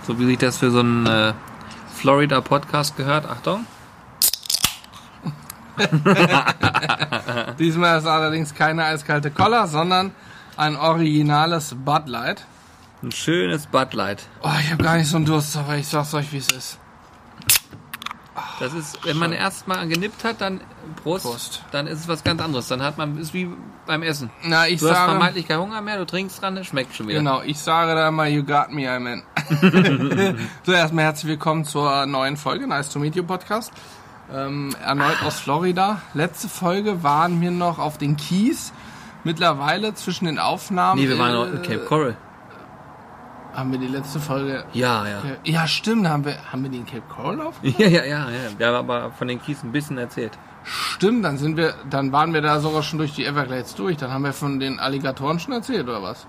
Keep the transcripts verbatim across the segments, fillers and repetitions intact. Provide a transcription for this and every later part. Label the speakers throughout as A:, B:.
A: So wie sich das für so einen äh, Florida-Podcast gehört. Achtung.
B: Diesmal ist allerdings keine eiskalte Cola, sondern ein originales Bud Light.
A: Ein schönes Bud Light.
B: Oh, ich habe gar nicht so einen Durst, aber ich sag's euch, wie es ist.
A: Das ist, wenn man erstmal genippt hat, dann Prost, Prost, dann ist es was ganz anderes. Dann hat man, ist wie beim Essen.
B: Na, ich
A: du
B: sage,
A: hast vermeintlich keinen Hunger mehr, du trinkst dran, es schmeckt schon wieder.
B: Genau, ich sage da immer, you got me, I'm in. So, erstmal herzlich willkommen zur neuen Folge, Nice to Meet You Podcast. Ähm, erneut aus Florida. Letzte Folge waren wir noch auf den Keys. Mittlerweile zwischen den Aufnahmen...
A: Nee, wir waren noch in Cape Coral.
B: Haben wir die letzte Folge...
A: Ja, ja.
B: Ja, stimmt. Haben wir, haben wir die in Cape Coral aufgenommen?
A: Ja, ja, ja, ja. Wir haben aber von den Keys ein bisschen erzählt.
B: Stimmt, dann sind wir, dann waren wir da sogar schon durch die Everglades durch. Dann haben wir von den Alligatoren schon erzählt, oder was?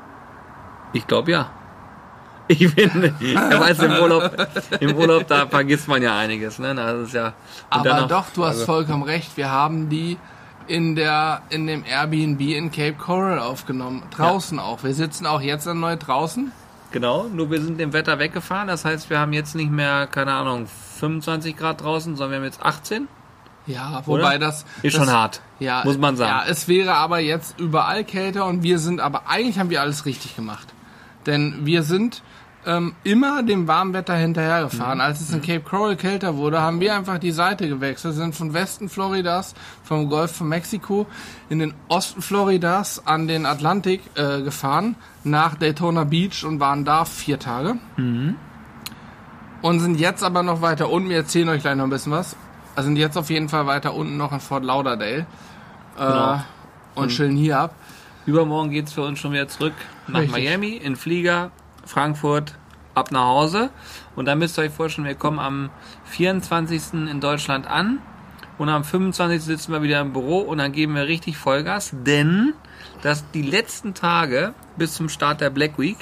A: Ich glaube, ja. Ich bin, ja, weißt, im Urlaub, im Urlaub, da vergisst man ja einiges, ne? Das ist ja...
B: Aber noch, doch, du hast also vollkommen recht. Wir haben die in der, in dem Airbnb in Cape Coral aufgenommen. Draußen ja. auch. Wir sitzen auch jetzt erneut draußen.
A: Genau, nur wir sind dem Wetter weggefahren, das heißt, wir haben jetzt nicht mehr, keine Ahnung, fünfundzwanzig Grad draußen, sondern wir haben jetzt achtzehn.
B: Ja, wobei Oder? das...
A: Ist
B: das,
A: schon hart,
B: ja,
A: muss man sagen.
B: Ja, es wäre aber jetzt überall kälter und wir sind, aber eigentlich haben wir alles richtig gemacht. Denn wir sind ähm, immer dem warmen Wetter hinterhergefahren. Mhm. Als es in Cape Coral kälter wurde, haben wir einfach die Seite gewechselt, sind von Westen Floridas, vom Golf von Mexiko, in den Osten Floridas an den Atlantik äh, gefahren, nach Daytona Beach und waren da vier Tage.
A: Mhm.
B: Und sind jetzt aber noch weiter unten, wir erzählen euch gleich noch ein bisschen was, also sind jetzt auf jeden Fall weiter unten noch in Fort Lauderdale äh,
A: genau.
B: und, und chillen hier ab.
A: Übermorgen geht's für uns schon wieder zurück nach Richtig. Miami, in Flieger, Frankfurt, ab nach Hause. Und dann müsst ihr euch vorstellen, wir kommen am vierundzwanzigsten in Deutschland an und am fünfundzwanzigsten sitzen wir wieder im Büro und dann geben wir richtig Vollgas, denn das die letzten Tage bis zum Start der Black Week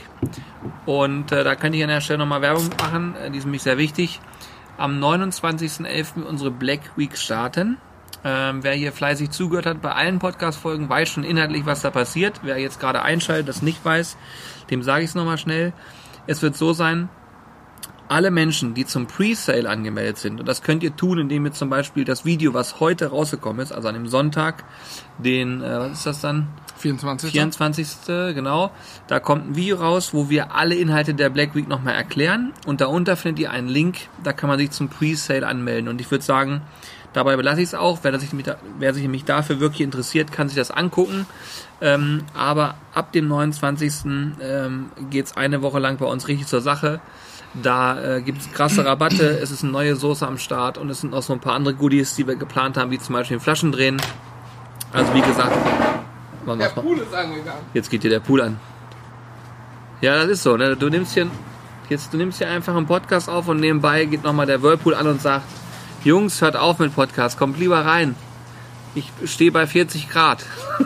A: und äh, da kann ich an der Stelle nochmal Werbung machen, äh, die ist nämlich sehr wichtig. Am neunundzwanzigsten elften unsere Black Week starten. Ähm, wer hier fleißig zugehört hat bei allen Podcast-Folgen, weiß schon inhaltlich, was da passiert. Wer jetzt gerade einschaltet, das nicht weiß, dem sage ich es nochmal schnell. Es wird so sein, alle Menschen, die zum Pre-Sale angemeldet sind, und das könnt ihr tun, indem ihr zum Beispiel das Video, was heute rausgekommen ist, also an dem Sonntag, den, äh, was ist das dann?
B: vierundzwanzigsten
A: vierundzwanzigsten Genau. Da kommt ein Video raus, wo wir alle Inhalte der Black Week nochmal erklären. Und darunter findet ihr einen Link, da kann man sich zum Pre-Sale anmelden. Und ich würde sagen, dabei belasse ich es auch. Wer sich, da, wer sich nämlich dafür wirklich interessiert, kann sich das angucken. Ähm, aber ab dem neunundzwanzigsten Ähm, geht es eine Woche lang bei uns richtig zur Sache. Da äh, gibt es krasse Rabatte, es ist eine neue Soße am Start und es sind noch so ein paar andere Goodies, die wir geplant haben, wie zum Beispiel Flaschen drehen. Also wie gesagt...
B: Der Pool ist angegangen.
A: Jetzt geht dir der Pool an. Ja, das ist so, ne? Du nimmst hier, jetzt, du nimmst hier einfach einen Podcast auf und nebenbei geht nochmal der Whirlpool an und sagt, Jungs, hört auf mit Podcast, kommt lieber rein. Ich stehe bei vierzig Grad.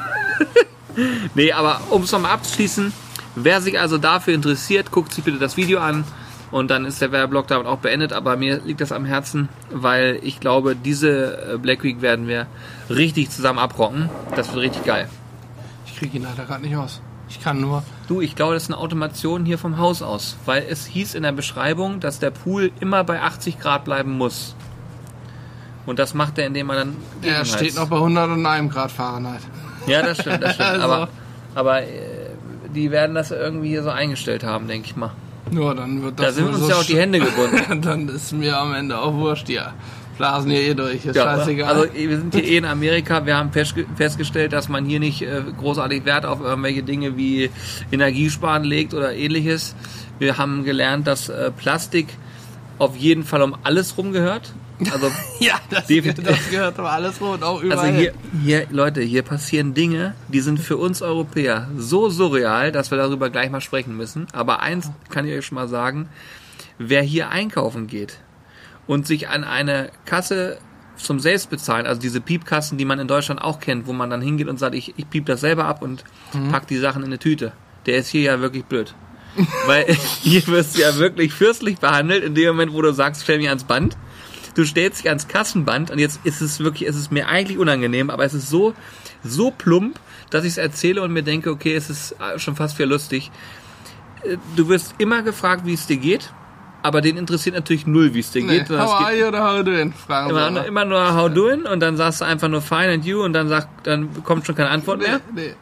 A: Nee, aber um es nochmal abzuschließen, wer sich also dafür interessiert, guckt sich bitte das Video an und dann ist der Werbeblock damit auch beendet, aber mir liegt das am Herzen, weil ich glaube, diese Black Week werden wir richtig zusammen abrocken. Das wird richtig geil.
B: Ich kriege ihn leider gerade nicht aus. Ich kann nur...
A: Du, ich glaube, das ist eine Automation hier vom Haus aus. Weil es hieß in der Beschreibung, dass der Pool immer bei achtzig Grad bleiben muss. Und das macht er, indem er dann...
B: Er steht noch bei hunderteins Grad Fahrenheit.
A: Ja, das stimmt, das stimmt.
B: Also.
A: Aber, aber äh, die werden das irgendwie hier so eingestellt haben, denke ich mal.
B: Ja, dann wird das
A: da sind uns
B: so
A: ja auch die Hände gebunden.
B: Dann ist mir am Ende auch wurscht, ja. Blasen hier eh durch, ist
A: ja,
B: scheißegal.
A: Also wir sind hier eh in Amerika, wir haben festgestellt, dass man hier nicht äh, großartig Wert auf irgendwelche Dinge wie Energiesparen legt oder ähnliches. Wir haben gelernt, dass äh, Plastik auf jeden Fall um alles rum gehört. Also
B: ja, das, das gehört um alles rum und auch überall.
A: Also hier, hier, Leute, hier passieren Dinge, die sind für uns Europäer so surreal, dass wir darüber gleich mal sprechen müssen. Aber eins kann ich euch schon mal sagen, wer hier einkaufen geht und sich an eine Kasse zum Selbstbezahlen, also diese Piepkassen, die man in Deutschland auch kennt, wo man dann hingeht und sagt, ich, ich piep das selber ab und mhm. pack die Sachen in eine Tüte. Der ist hier ja wirklich blöd. Weil hier wirst du ja wirklich fürstlich behandelt, in dem Moment, wo du sagst, stell mich ans Band. Du stellst dich ans Kassenband und jetzt ist es wirklich, es ist mir eigentlich unangenehm, aber es ist so, so plump, dass ich es erzähle und mir denke, okay, es ist schon fast wieder lustig. du wirst immer gefragt, wie es dir geht, aber den interessiert natürlich null, wie es dir
B: Nee,
A: geht.
B: how are you oder how doing? Fragen
A: immer,
B: sie
A: nur, immer nur how doing und dann sagst du einfach nur fine and you und dann sagt, dann kommt schon keine Antwort
B: Nee,
A: mehr.
B: nee.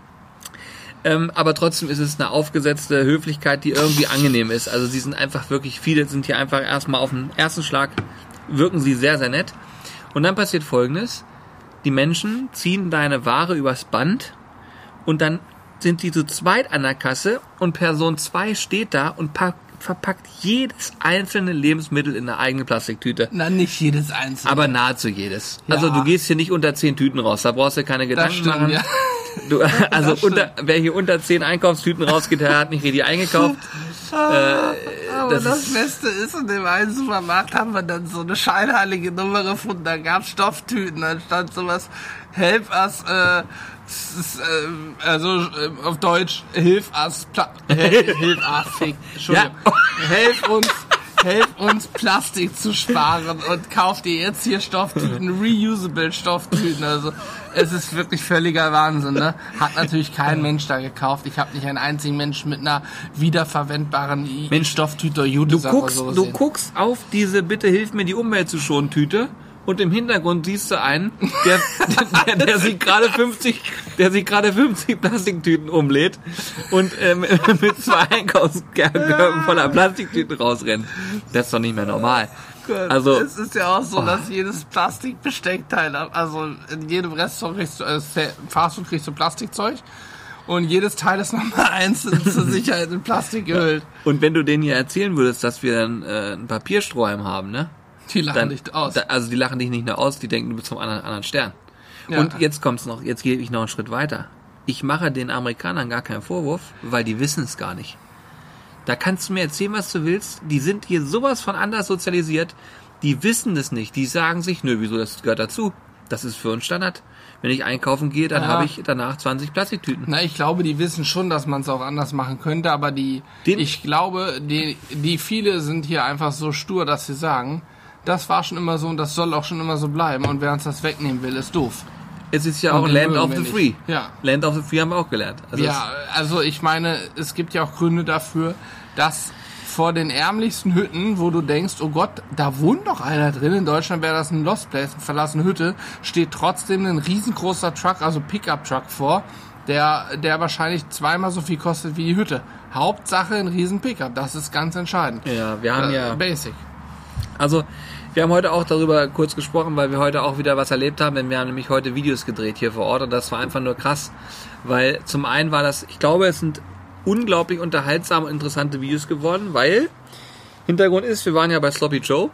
A: Ähm, aber trotzdem ist es eine aufgesetzte Höflichkeit, die irgendwie angenehm ist. Also sie sind einfach wirklich, viele sind hier einfach erstmal auf den ersten Schlag, wirken sie sehr, sehr nett. Und dann passiert Folgendes, die Menschen ziehen deine Ware übers Band und dann sind die zu zweit an der Kasse und Person zwei steht da und packt, verpackt jedes einzelne Lebensmittel in eine eigene Plastiktüte.
B: Na, nicht jedes einzelne.
A: Aber nahezu jedes.
B: Ja.
A: Also du gehst hier nicht unter zehn Tüten raus, da brauchst du keine
B: das
A: Gedanken
B: stimmt,
A: machen.
B: ja.
A: Du, also unter, wer hier unter zehn Einkaufstüten rausgeht, der hat nicht richtig eingekauft. äh,
B: Aber
A: das
B: das,
A: ist-
B: Beste ist, in dem einen Supermarkt haben wir dann so eine scheinheilige Nummer gefunden, da gab es Stofftüten, dann stand sowas, help us, äh, s- s- äh, also äh, auf Deutsch, hilf us, Pla hilf, hilf us, fick, Entschuldigung, helf uns, helf uns Plastik zu sparen und kauft ihr jetzt hier Stofftüten, reusable Stofftüten, also es ist wirklich völliger Wahnsinn, ne? Hat natürlich kein Mensch da gekauft. Ich habe nicht einen einzigen Menschen mit einer wiederverwendbaren I-
A: Mensch,
B: Stofftüte oder
A: Du
B: Jutesack oder
A: guckst,
B: so
A: du
B: gesehen.
A: guckst auf diese Bitte hilf mir die Umwelt zu schonen Tüte und im Hintergrund siehst du einen, der, der, der sich gerade fünfzig, der sich gerade fünfzig Plastiktüten umlädt und ähm, mit zwei Einkaufskörben voller Plastiktüten rausrennt. Das ist doch nicht mehr normal. Also
B: es ist ja auch so, dass jedes Plastikbesteckteil, also in jedem Restaurant kriegst du, äh, Fastfood kriegst du Plastikzeug und jedes Teil ist nochmal einzeln zur Sicherheit in Plastik gehüllt.
A: und wenn du denen hier erzählen würdest, dass wir dann äh, einen Papierstrohhalm haben, ne?
B: Die lachen
A: Dann,
B: nicht aus.
A: Da, also die lachen dich nicht nur aus, die denken, du bist vom anderen, anderen Stern.
B: Ja.
A: Und jetzt kommt's noch, jetzt gehe ich noch einen Schritt weiter. Ich mache den Amerikanern gar keinen Vorwurf, weil die wissen es gar nicht. Da kannst du mir erzählen, was du willst. Die sind hier sowas von anders sozialisiert. Die wissen das nicht. Die sagen sich, nö, wieso, das gehört dazu. Das ist für uns Standard. Wenn ich einkaufen gehe, dann
B: Ja.
A: habe ich danach zwanzig Plastiktüten.
B: Na, ich glaube, die wissen schon, dass man es auch anders machen könnte, aber die,
A: Den-
B: ich glaube, die, die viele sind hier einfach so stur, dass sie sagen, das war schon immer so und das soll auch schon immer so bleiben und wer uns das wegnehmen will, ist doof.
A: Es ist ja
B: Und
A: auch
B: den
A: Land
B: mögen
A: of
B: wir
A: the
B: nicht.
A: Free.
B: Ja.
A: Land of the Free haben wir auch gelernt. Also
B: Ja, also ich meine, es gibt ja auch Gründe dafür, dass vor den ärmlichsten Hütten, wo du denkst, oh Gott, da wohnt doch einer drin, in Deutschland wäre das ein Lost Place, eine verlassene Hütte, steht trotzdem ein riesengroßer Truck, also Pickup-Truck vor, der, der wahrscheinlich zweimal so viel kostet wie die Hütte. Hauptsache ein riesen Pickup, das ist ganz entscheidend.
A: ja, wir haben
B: Äh,
A: ja...
B: Basic.
A: Also, wir haben heute auch darüber kurz gesprochen, weil wir heute auch wieder was erlebt haben, denn wir haben nämlich heute Videos gedreht hier vor Ort und das war einfach nur krass, weil zum einen war das, ich glaube, es sind unglaublich unterhaltsame und interessante Videos geworden, weil Hintergrund ist, wir waren ja bei Sloppy Joe,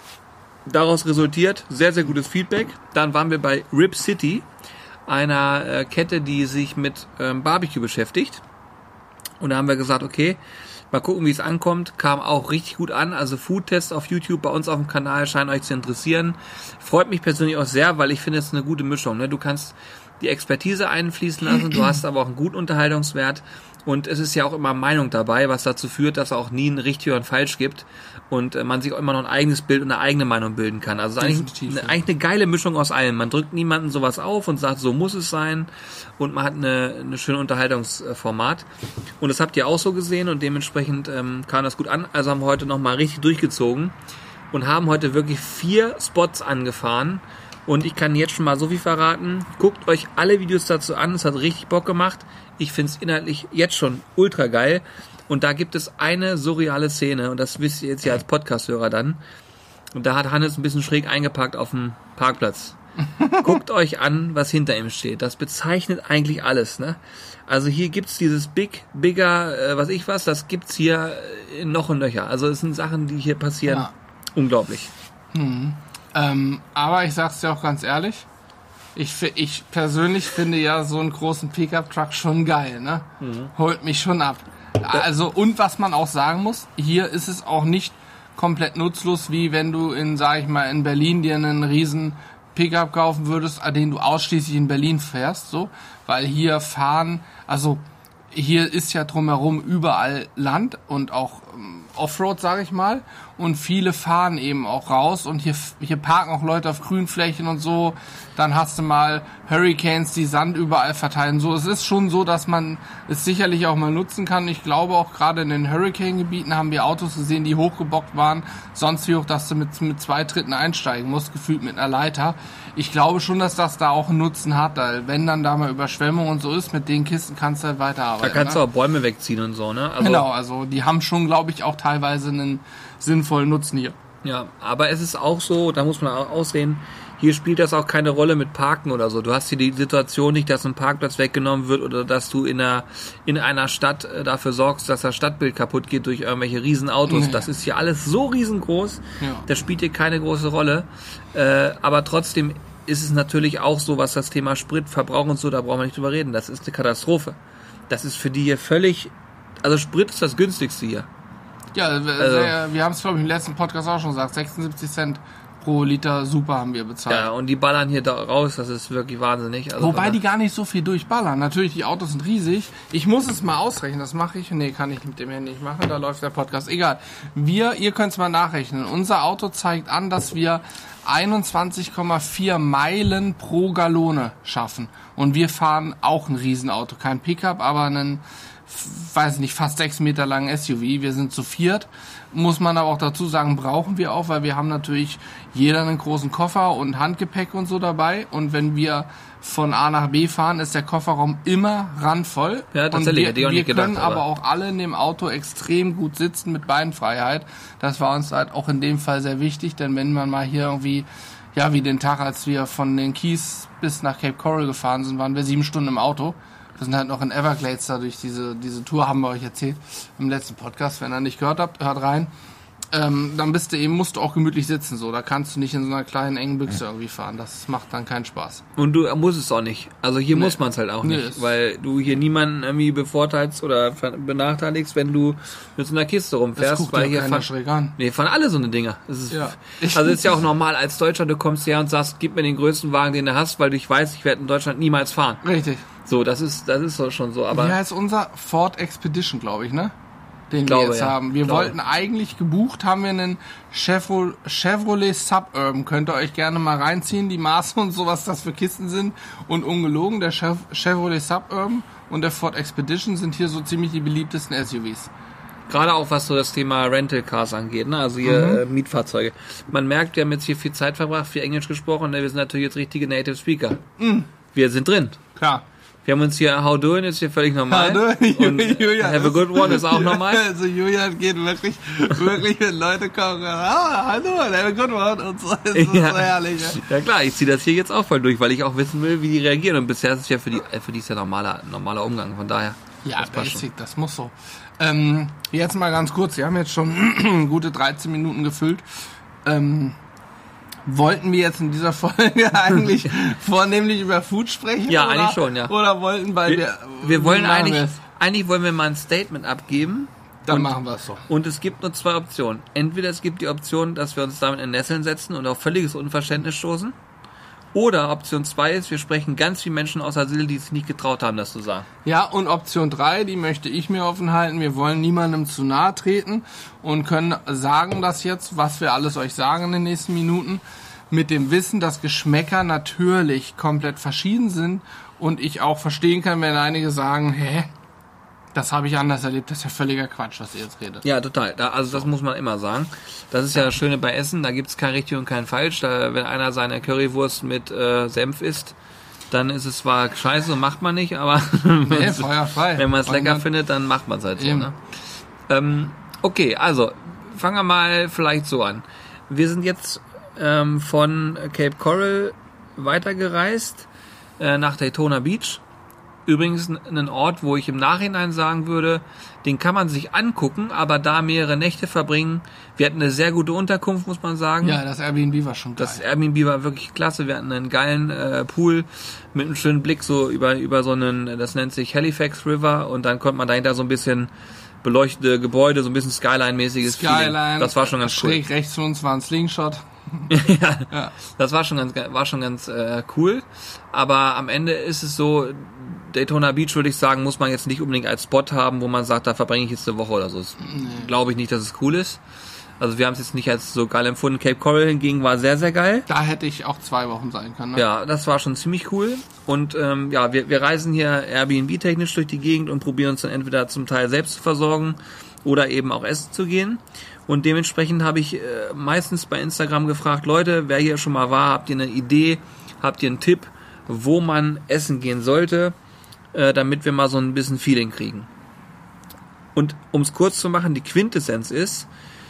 A: daraus resultiert sehr, sehr gutes Feedback. Dann waren wir bei Rip City, einer äh, Kette, die sich mit ähm, Barbecue beschäftigt. Und da haben wir gesagt, okay, mal gucken, wie es ankommt. Kam auch richtig gut an. Also Foodtests auf YouTube bei uns auf dem Kanal scheinen euch zu interessieren. Freut mich persönlich auch sehr, weil ich finde, es ist eine gute Mischung. Ne? Du kannst die Expertise einfließen lassen, du hast aber auch einen guten Unterhaltungswert. Und es ist ja auch immer Meinung dabei, was dazu führt, dass es auch nie ein richtig oder ein falsch gibt. Und äh, man sich auch immer noch ein eigenes Bild und eine eigene Meinung bilden kann. Also es ist eigentlich,
B: Definitiv,
A: eine,
B: ja.
A: eigentlich eine geile Mischung aus allem. Man drückt niemandem sowas auf und sagt, so muss es sein. Und man hat eine, eine schöne Unterhaltungsformat. Und das habt ihr auch so gesehen und dementsprechend ähm, kam das gut an. Also haben wir heute nochmal richtig durchgezogen und haben heute wirklich vier Spots angefahren. Und ich kann jetzt schon mal so viel verraten. Guckt euch alle Videos dazu an. Es hat richtig Bock gemacht. Ich finde es inhaltlich jetzt schon ultra geil. Und da gibt es eine surreale Szene. Und das wisst ihr jetzt ja als Podcast-Hörer dann. Und da hat Hannes ein bisschen schräg eingepackt auf dem Parkplatz. Guckt euch an, was hinter ihm steht. Das bezeichnet eigentlich alles, ne? Also hier gibt's dieses Big, Bigger, äh, was ich was, das gibt's hier äh, noch und nöcher. Also es sind Sachen, die hier passieren.
B: Ja.
A: Unglaublich.
B: Ähm, aber ich sag's dir auch ganz ehrlich, ich, fi- ich persönlich finde ja so einen großen Pickup-Truck schon geil, ne? Holt mich schon ab. Also, und was man auch sagen muss, hier ist es auch nicht komplett nutzlos, wie wenn du in, sag ich mal, in Berlin dir einen riesen Pickup kaufen würdest, den du ausschließlich in Berlin fährst, so, weil hier fahren, also hier ist ja drumherum überall Land und auch ähm, Offroad, sage ich mal, und viele fahren eben auch raus und hier hier parken auch Leute auf Grünflächen und so. Dann hast du mal Hurricanes, die Sand überall verteilen. So, es ist schon so, dass man es sicherlich auch mal nutzen kann. Ich glaube auch gerade in den Hurricane-Gebieten haben wir Autos gesehen, die hochgebockt waren, sonst wie hoch, dass du mit, mit zwei Tritten einsteigen musst, gefühlt mit einer Leiter. Ich glaube schon, dass das da auch einen Nutzen hat, weil wenn dann da mal Überschwemmung und so ist, mit den Kisten kannst du halt weiterarbeiten.
A: Da kannst
B: ne?
A: du auch Bäume wegziehen und so, ne? Also,
B: genau, also die haben schon, glaube ich, auch teilweise einen sinnvollen Nutzen hier.
A: Ja, aber es ist auch so, da muss man auch aussehen, hier spielt das auch keine Rolle mit Parken oder so. Du hast hier die Situation nicht, dass ein Parkplatz weggenommen wird oder dass du in einer, in einer Stadt dafür sorgst, dass das Stadtbild kaputt geht durch irgendwelche Riesenautos. Nee. Das ist hier alles so riesengroß, ja. Das spielt hier keine große Rolle. Äh, aber trotzdem ist es natürlich auch so, was das Thema Spritverbrauch und so, da brauchen wir nicht drüber reden. Das ist eine Katastrophe. Das ist für die hier völlig, also Sprit ist das günstigste hier.
B: Ja, also, wir, wir haben es, glaube ich, im letzten Podcast auch schon gesagt, sechsundsiebzig Cent pro Liter Super haben wir bezahlt.
A: Ja, und die ballern hier da raus, das ist wirklich wahnsinnig. Also
B: Wobei die gar nicht so viel durchballern. Natürlich, die Autos sind riesig. Ich muss es mal ausrechnen, das mache ich. Nee, kann ich mit dem Handy nicht machen, da läuft der Podcast. Egal. Wir, ihr könnt es mal nachrechnen. Unser Auto zeigt an, dass wir einundzwanzig Komma vier Meilen pro Gallone schaffen. Und wir fahren auch ein Riesenauto. Kein Pickup, aber einen, weiß nicht, fast sechs Meter langen S U V. Wir sind zu viert. Muss man aber auch dazu sagen, brauchen wir auch, weil wir haben natürlich jeder einen großen Koffer und Handgepäck und so dabei. Und wenn wir von A nach B fahren, ist der Kofferraum immer randvoll.
A: Ja, tatsächlich.
B: Und wir,
A: hätte ich auch
B: wir
A: nicht gedacht,
B: können aber auch alle in dem Auto extrem gut sitzen mit Beinfreiheit. Das war uns halt auch in dem Fall sehr wichtig, denn wenn man mal hier irgendwie, ja, wie den Tag, als wir von den Keys bis nach Cape Coral gefahren sind, waren wir sieben Stunden im Auto. Wir sind halt noch in Everglades da durch diese, diese Tour, haben wir euch erzählt im letzten Podcast. Wenn ihr nicht gehört habt, hört rein. Ähm, dann bist du eben, musst du auch gemütlich sitzen, so. Da kannst du nicht in so einer kleinen, engen Büchse irgendwie fahren. Das macht dann keinen Spaß.
A: Und du musst es auch nicht. Also hier nee. muss man es halt auch
B: Nee,
A: nicht, weil du hier niemanden irgendwie bevorteilst oder benachteiligst, wenn du mit so einer Kiste rumfährst.
B: Das guckt
A: weil
B: ja
A: hier
B: keiner
A: fahren,
B: schräg an.
A: Nee, fahren alle so eine Dinger. Das ist,
B: Ja.
A: Also ist ja auch normal als Deutscher, du kommst her und sagst, gib mir den größten Wagen, den du hast, weil ich weiß, ich werde in Deutschland niemals fahren.
B: Richtig.
A: So, das ist, das ist so schon so, aber.
B: Wie heißt unser Ford Expedition, glaube ich, ne? Den
A: glaube,
B: wir jetzt
A: ja.
B: haben. Wir
A: glaube.
B: wollten eigentlich, gebucht haben wir einen Chevrolet, Chevrolet Suburban. Könnt ihr euch gerne mal reinziehen, die Maße und so, was das für Kisten sind. Und ungelogen, der Chevrolet Suburban und der Ford Expedition sind hier so ziemlich die beliebtesten S U Vs.
A: Gerade auch was so das Thema Rental Cars angeht, ne? Also hier mhm. äh, Mietfahrzeuge. Man merkt, wir haben jetzt hier viel Zeit verbracht, viel Englisch gesprochen, ne? Wir sind natürlich jetzt richtige Native Speaker. Mhm. Wir sind drin.
B: Klar.
A: Wir haben uns hier How Doing ist hier völlig normal.
B: How doing?
A: Und Julian, Have a Good One ist auch normal.
B: Also Julian geht wirklich, wirklich, wenn Leute kommen, ah, hallo, Have a Good One und so. Das ist
A: ja.
B: so herrlich. Ja,
A: ja klar, ich ziehe das hier jetzt auch voll durch, weil ich auch wissen will, wie die reagieren. Und bisher ist es ja für die, für die ist ja normaler, normaler Umgang, von daher.
B: Ja, das basic, das muss so. Ähm, jetzt mal ganz kurz, wir haben jetzt schon gute dreizehn Minuten gefüllt. Ähm, Wollten wir jetzt in dieser Folge eigentlich vornehmlich über Food sprechen?
A: Ja,
B: oder,
A: eigentlich schon, ja.
B: Oder wollten, weil wir...
A: Wir, wir wollen eigentlich... Eigentlich wollen wir mal ein Statement abgeben.
B: Dann
A: und,
B: machen wir es so.
A: Und es gibt nur zwei Optionen. Entweder es gibt die Option, dass wir uns damit in Nesseln setzen und auf völliges Unverständnis stoßen. Oder Option zwei ist, wir sprechen ganz viele Menschen aus Asyl, die sich nicht getraut haben, das zu sagen.
B: Ja, und Option drei, die möchte ich mir offen halten. Wir wollen niemandem zu nahe treten und können sagen das jetzt, was wir alles euch sagen in den nächsten Minuten, mit dem Wissen, dass Geschmäcker natürlich komplett verschieden sind und ich auch verstehen kann, wenn einige sagen, hä, das habe ich anders erlebt, das ist ja völliger Quatsch, was ihr jetzt redet.
A: Ja, total. Da, also das muss man immer sagen. Das ist ja das Schöne bei Essen, da gibt's kein richtig und kein falsch. Da, wenn einer seine Currywurst mit äh, Senf isst, dann ist es zwar scheiße und macht man nicht, aber
B: nee, feuerfrei.
A: wenn man es lecker man findet, dann macht man es halt so. Ne? Ähm, okay, also fangen wir mal vielleicht so an. Wir sind jetzt ähm, von Cape Coral weitergereist äh, nach Daytona Beach. Übrigens ein Ort, wo ich im Nachhinein sagen würde, den kann man sich angucken, aber da mehrere Nächte verbringen. Wir hatten eine sehr gute Unterkunft, muss man sagen.
B: Ja, das Airbnb war schon geil.
A: Das Airbnb war wirklich klasse. Wir hatten einen geilen äh, Pool mit einem schönen Blick so über über so einen, das nennt sich Halifax River, und dann konnte man dahinter so ein bisschen beleuchtete Gebäude, so ein bisschen Skyline-mäßiges
B: Skyline,
A: Feeling. Das war schon ganz
B: schräg
A: cool.
B: Schräg rechts von uns war ein Slingshot.
A: ja,
B: ja,
A: das war schon ganz, war schon ganz äh, cool. Aber am Ende ist es so, Daytona Beach, würde ich sagen, muss man jetzt nicht unbedingt als Spot haben, wo man sagt, da verbringe ich jetzt eine Woche oder so. Nee. Glaube ich nicht, dass es cool ist. Also wir haben es jetzt nicht als so geil empfunden. Cape Coral hingegen war sehr, sehr geil.
B: Da hätte ich auch zwei Wochen sein können. Ne?
A: Ja, das war schon ziemlich cool. Und ähm, ja, wir, wir reisen hier Airbnb-technisch durch die Gegend und probieren uns dann entweder zum Teil selbst zu versorgen oder eben auch essen zu gehen. Und dementsprechend habe ich äh, meistens bei Instagram gefragt, Leute, wer hier schon mal war, habt ihr eine Idee, habt ihr einen Tipp, wo man essen gehen sollte, äh, damit wir mal so ein bisschen Feeling kriegen. Und um es kurz zu machen, die Quintessenz ist,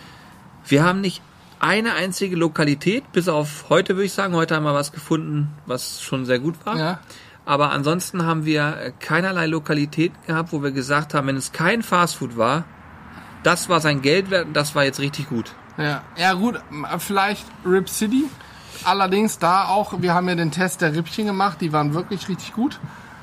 A: wir haben nicht eine einzige Lokalität, bis auf heute würde ich sagen, heute haben wir was gefunden, was schon sehr gut war.
B: Ja.
A: Aber ansonsten haben wir keinerlei Lokalität gehabt, wo wir gesagt haben, wenn es kein Fastfood war, das war sein Geld wert und das war jetzt richtig gut.
B: Ja, ja gut, vielleicht Rib City. Allerdings da auch, wir haben ja den Test der Rippchen gemacht, die waren wirklich richtig gut.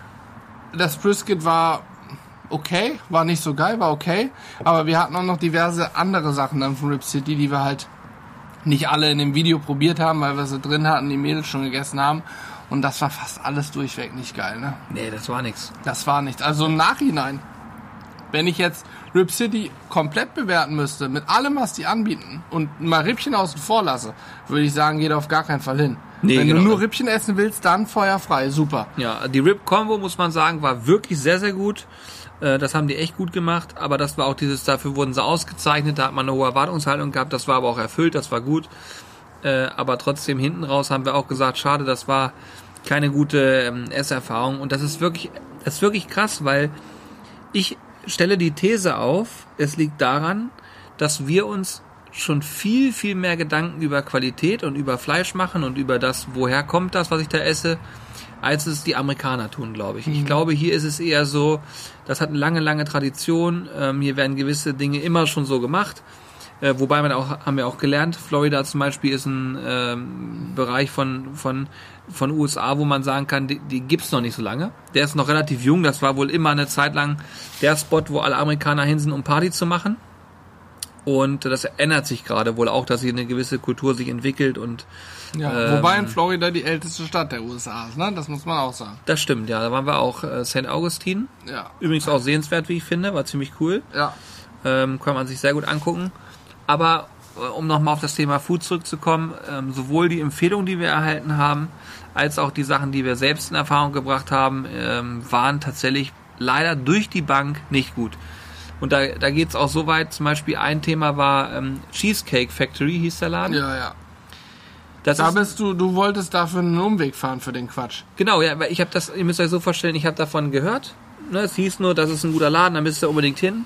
B: Das Brisket war okay, war nicht so geil, war okay. Aber wir hatten auch noch diverse andere Sachen dann von Rib City, die wir halt nicht alle in dem Video probiert haben, weil wir sie drin hatten, die Mädels schon gegessen haben. Und das war fast alles durchweg nicht geil, ne?
A: Nee, das war nichts.
B: Das war nichts. Also im Nachhinein, wenn ich jetzt Rib City komplett bewerten müsste, mit allem, was die anbieten, und mal Rippchen außen vor lasse, würde ich sagen, geht auf gar keinen Fall hin.
A: Nee,
B: wenn
A: genau.
B: du nur Rippchen essen willst, dann feuerfrei, super.
A: Ja, die Rib-Combo, muss man sagen, war wirklich sehr, sehr gut. Das haben die echt gut gemacht, aber das war auch dieses, dafür wurden sie ausgezeichnet, da hat man eine hohe Erwartungshaltung gehabt, das war aber auch erfüllt, das war gut. Aber trotzdem hinten raus haben wir auch gesagt, schade, das war keine gute ähm, Esserfahrung. Und das ist wirklich, das ist wirklich krass, weil ich stelle die These auf, es liegt daran, dass wir uns schon viel, viel mehr Gedanken über Qualität und über Fleisch machen und über das, woher kommt das, was ich da esse, als es die Amerikaner tun, glaube ich. Ich
B: Mhm.
A: glaube, hier ist es eher so, das hat eine lange, lange Tradition. Ähm, hier werden gewisse Dinge immer schon so gemacht. Äh, wobei man auch, haben wir auch gelernt, Florida zum Beispiel ist ein ähm, Bereich von, von, von U S A, wo man sagen kann, die, die gibt's noch nicht so lange. Der ist noch relativ jung, das war wohl immer eine Zeit lang der Spot, wo alle Amerikaner hin sind, um Party zu machen. Und das ändert sich gerade wohl auch, dass hier eine gewisse Kultur sich entwickelt und
B: Ja,
A: ähm,
B: wobei in Florida die älteste Stadt der U S A ist, ne? Das muss man auch sagen.
A: das stimmt, ja. Da waren wir auch äh, Saint Augustine.
B: Ja.
A: Übrigens auch sehenswert, wie ich finde, war ziemlich cool.
B: Ja.
A: Ähm, kann man sich sehr gut angucken. Aber äh, um nochmal auf das Thema Food zurückzukommen, ähm, sowohl die Empfehlungen, die wir erhalten haben, als auch die Sachen, die wir selbst in Erfahrung gebracht haben, ähm, waren tatsächlich leider durch die Bank nicht gut. Und da, da geht es auch so weit, zum Beispiel ein Thema war ähm, Cheesecake Factory, hieß der Laden.
B: Ja, ja.
A: Das
B: Da
A: ist,
B: bist du, du wolltest dafür einen Umweg fahren für den Quatsch.
A: genau, ja, weil ich habe das, ihr müsst euch so vorstellen, ich habe davon gehört. Ne, es hieß nur, das ist ein guter Laden, da müsst ihr unbedingt hin.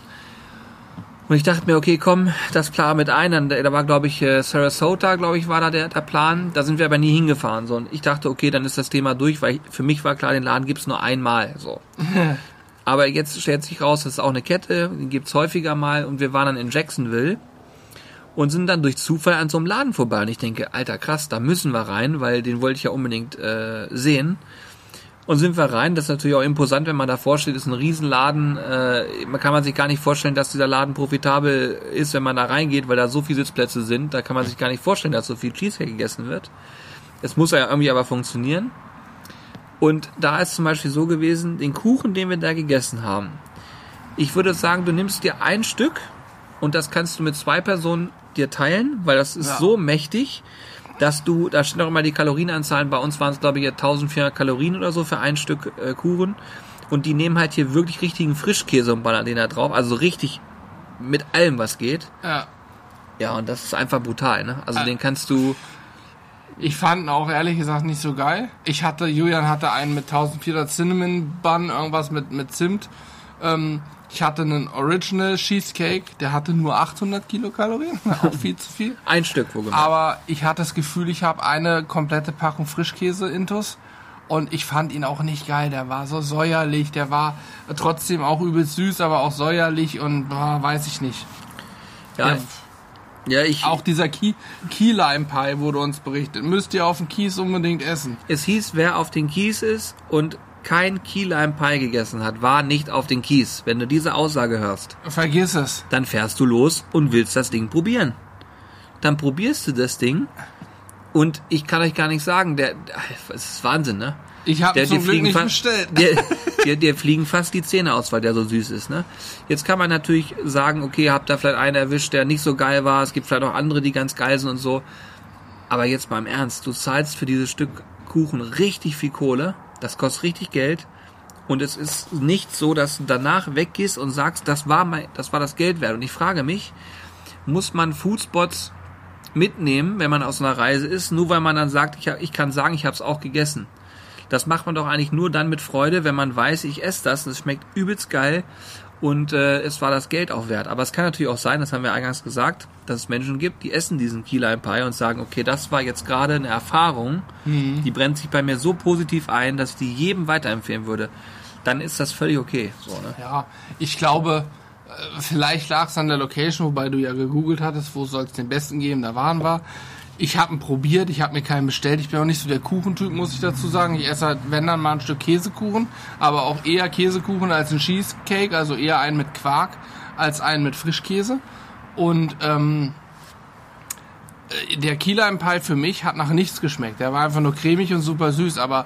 A: Und ich dachte mir, okay, komm, das Plan mit ein. Dann, da war, glaube ich, Sarasota, glaube ich, war da der, der Plan. Da sind wir aber nie hingefahren. So. Und ich dachte, okay, dann ist das Thema durch, weil ich, für mich war klar, den Laden gibt's nur einmal. So. Aber jetzt stellt sich raus, das ist auch eine Kette, die gibt's häufiger mal. Und wir waren dann in Jacksonville und sind dann durch Zufall an so einem Laden vorbei. Und ich denke, alter krass, da müssen wir rein, weil den wollte ich ja unbedingt äh, sehen. Und sind wir rein, das ist natürlich auch imposant, wenn man davor steht, ist ein Riesenladen, äh, man kann man sich gar nicht vorstellen, dass dieser Laden profitabel ist, wenn man da reingeht, weil da so viele Sitzplätze sind, da kann man sich gar nicht vorstellen, dass so viel Cheesecake gegessen wird. Es muss ja irgendwie aber funktionieren. Und da ist zum Beispiel so gewesen, den Kuchen, den wir da gegessen haben, ich würde sagen, du nimmst dir ein Stück und das kannst du mit zwei Personen dir teilen, weil das ist
B: Ja.
A: so mächtig, dass du, da stehen auch immer die Kalorienanzahlen, bei uns waren es glaube ich eintausendvierhundert Kalorien oder so für ein Stück äh, Kuchen und die nehmen halt hier wirklich richtigen Frischkäse und ballern den da drauf, also richtig mit allem, was geht.
B: Ja.
A: Ja, und das ist einfach brutal, ne? Also
B: Ah.
A: den kannst du,
B: Ich fand ihn auch ehrlich gesagt nicht so geil. Ich hatte, Julian hatte einen mit eintausendvierhundert Cinnamon Bun, irgendwas mit, mit Zimt. Ähm, ich hatte einen Original Cheesecake, der hatte nur achthundert Kilokalorien, auch viel zu viel.
A: ein Stück wo gemacht.
B: Aber ich hatte das Gefühl, ich habe eine komplette Packung Frischkäse intus und ich fand ihn auch nicht geil. Der war so säuerlich, der war trotzdem auch übelst süß, aber auch säuerlich und boah, weiß ich nicht.
A: Ja,
B: Der,
A: ja, ich,
B: auch dieser Key, Key Lime Pie wurde uns berichtet. Müsst ihr auf dem Kies unbedingt essen.
A: es hieß, wer auf den Kies ist und kein Key Lime Pie gegessen hat, war nicht auf den Kies. Wenn du diese Aussage hörst,
B: Vergiss es.
A: dann fährst du los und willst das Ding probieren. Dann probierst du das Ding und ich kann euch gar nicht sagen, der, es ist Wahnsinn, ne?
B: Ich habe
A: Der-
B: zum
A: die
B: Glück
A: fliegen
B: nicht
A: fa-
B: bestellt.
A: Der, dir, dir fliegen fast die Zähne aus, weil der so süß ist, ne? Jetzt kann man natürlich sagen, okay, habt da vielleicht einen erwischt, der nicht so geil war, es gibt vielleicht auch andere, die ganz geil sind und so. Aber jetzt mal im Ernst, du zahlst für dieses Stück Kuchen richtig viel Kohle, das kostet richtig Geld und es ist nicht so, dass du danach weggehst und sagst, das war mein, das war das Geld wert. Und ich frage mich, muss man Foodspots mitnehmen, wenn man aus einer Reise ist, nur weil man dann sagt, ich, hab, ich kann sagen, ich habe es auch gegessen. Das macht man doch eigentlich nur dann mit Freude, wenn man weiß, ich esse das und es schmeckt übelst geil und äh, es war das Geld auch wert. Aber es kann natürlich auch sein, das haben wir eingangs gesagt, dass es Menschen gibt, die essen diesen Key Lime Pie und sagen, okay, das war jetzt gerade eine Erfahrung, mhm. die brennt sich bei mir so positiv ein, dass ich die jedem weiterempfehlen würde. Dann ist das völlig okay. So, ne?
B: Ja, ich glaube, vielleicht lag es an der Location, wobei du ja gegoogelt hattest, wo soll es den besten geben, da waren wir. Ich habe ihn probiert, ich habe mir keinen bestellt. Ich bin auch nicht so der Kuchentyp, muss ich dazu sagen. Ich esse halt, wenn dann mal ein Stück Käsekuchen, aber auch eher Käsekuchen als ein Cheesecake, also eher einen mit Quark als einen mit Frischkäse. Und ähm, der Key Lime Pie für mich hat nach nichts geschmeckt. Der war einfach nur cremig und super süß, aber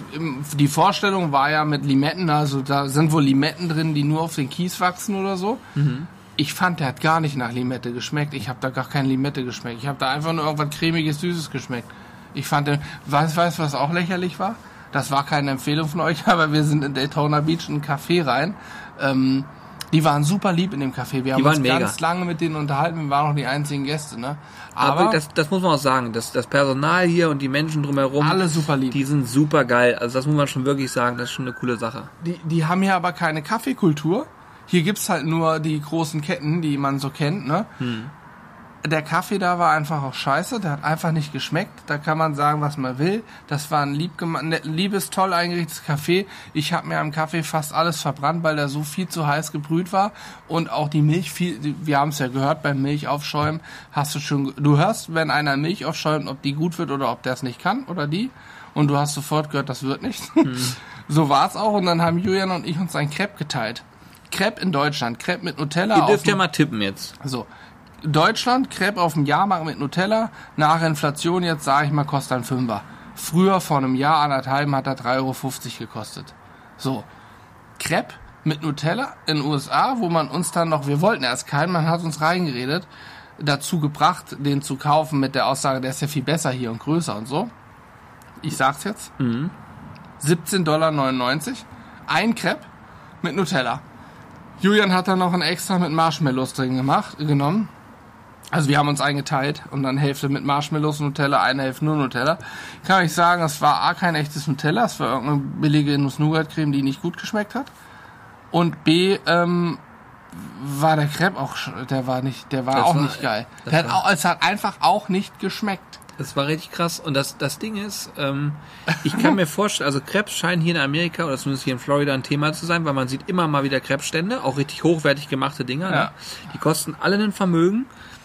B: die Vorstellung war ja mit Limetten, also da sind wohl Limetten drin, die nur auf den Kies wachsen oder so. Mhm. Ich fand, der hat gar nicht nach Limette geschmeckt. Ich habe da gar keine Limette geschmeckt. Ich habe da einfach nur irgendwas cremiges, süßes geschmeckt. Ich fand den, weißt du, was auch lächerlich war? Das war keine Empfehlung von euch, aber wir sind in Daytona Beach in ein Café rein. Ähm, die waren super lieb in dem Café. Wir haben uns mega. ganz lange mit denen unterhalten. Wir waren noch die einzigen Gäste, ne?
A: Aber, aber das, das muss man auch sagen. Das, das Personal hier und die Menschen drumherum,
B: alle super lieb.
A: Die sind super geil. Also das muss man schon wirklich sagen. Das ist schon eine coole Sache.
B: Die, die haben hier aber keine Kaffeekultur. Hier gibt's halt nur die großen Ketten, die man so kennt, ne? Hm. Der Kaffee da war einfach auch scheiße, der hat einfach nicht geschmeckt. Da kann man sagen, was man will. Das war ein lieb liebes, toll eingerichtetes Kaffee. Ich habe mir am Kaffee fast alles verbrannt, weil der so viel zu heiß gebrüht war. Und auch die Milch, viel, wir haben es ja gehört, beim Milchaufschäumen hast du schon, du hörst, wenn einer Milch aufschäumt, ob die gut wird oder ob der es nicht kann oder die. Und du hast sofort gehört, das wird nichts. Hm. So war's auch. Und dann haben Julian und ich uns ein Crepe geteilt. Crepe in Deutschland, Crepe mit Nutella.
A: Ihr dürft ja mal tippen jetzt.
B: So. Deutschland, Crepe auf dem Jahrmarkt mit Nutella, nach Inflation jetzt, sage ich mal, kostet ein Fünfer. Früher, vor einem Jahr, anderthalb, hat er drei Euro fünfzig gekostet. So, Crepe mit Nutella in den U S A, wo man uns dann noch, wir wollten erst keinen, man hat uns reingeredet, dazu gebracht, den zu kaufen mit der Aussage, der ist ja viel besser hier und größer und so. Ich sag's jetzt. Mhm. siebzehn Dollar neunundneunzig. Ein Crepe mit Nutella. Julian hat dann noch ein extra mit Marshmallows drin gemacht, genommen. Also wir haben uns eingeteilt und dann Hälfte mit Marshmallows und Nutella, eine Hälfte nur Nutella. Kann ich sagen, es war A, kein echtes Nutella, es war irgendeine billige Nuss-Nougat-Creme, die nicht gut geschmeckt hat. Und B, ähm, war der Crepe auch, der war nicht, der war das auch war, nicht geil. Der hat auch, es hat einfach auch nicht geschmeckt.
A: Das war richtig krass. Und das, das Ding ist, ähm, ich kann mir vorstellen, also Crepes scheinen hier in Amerika oder zumindest hier in Florida ein Thema zu sein, weil man sieht immer mal wieder Crepe-Stände, auch richtig hochwertig gemachte Dinger. Ja. Ne? Die kosten alle ein Vermögen.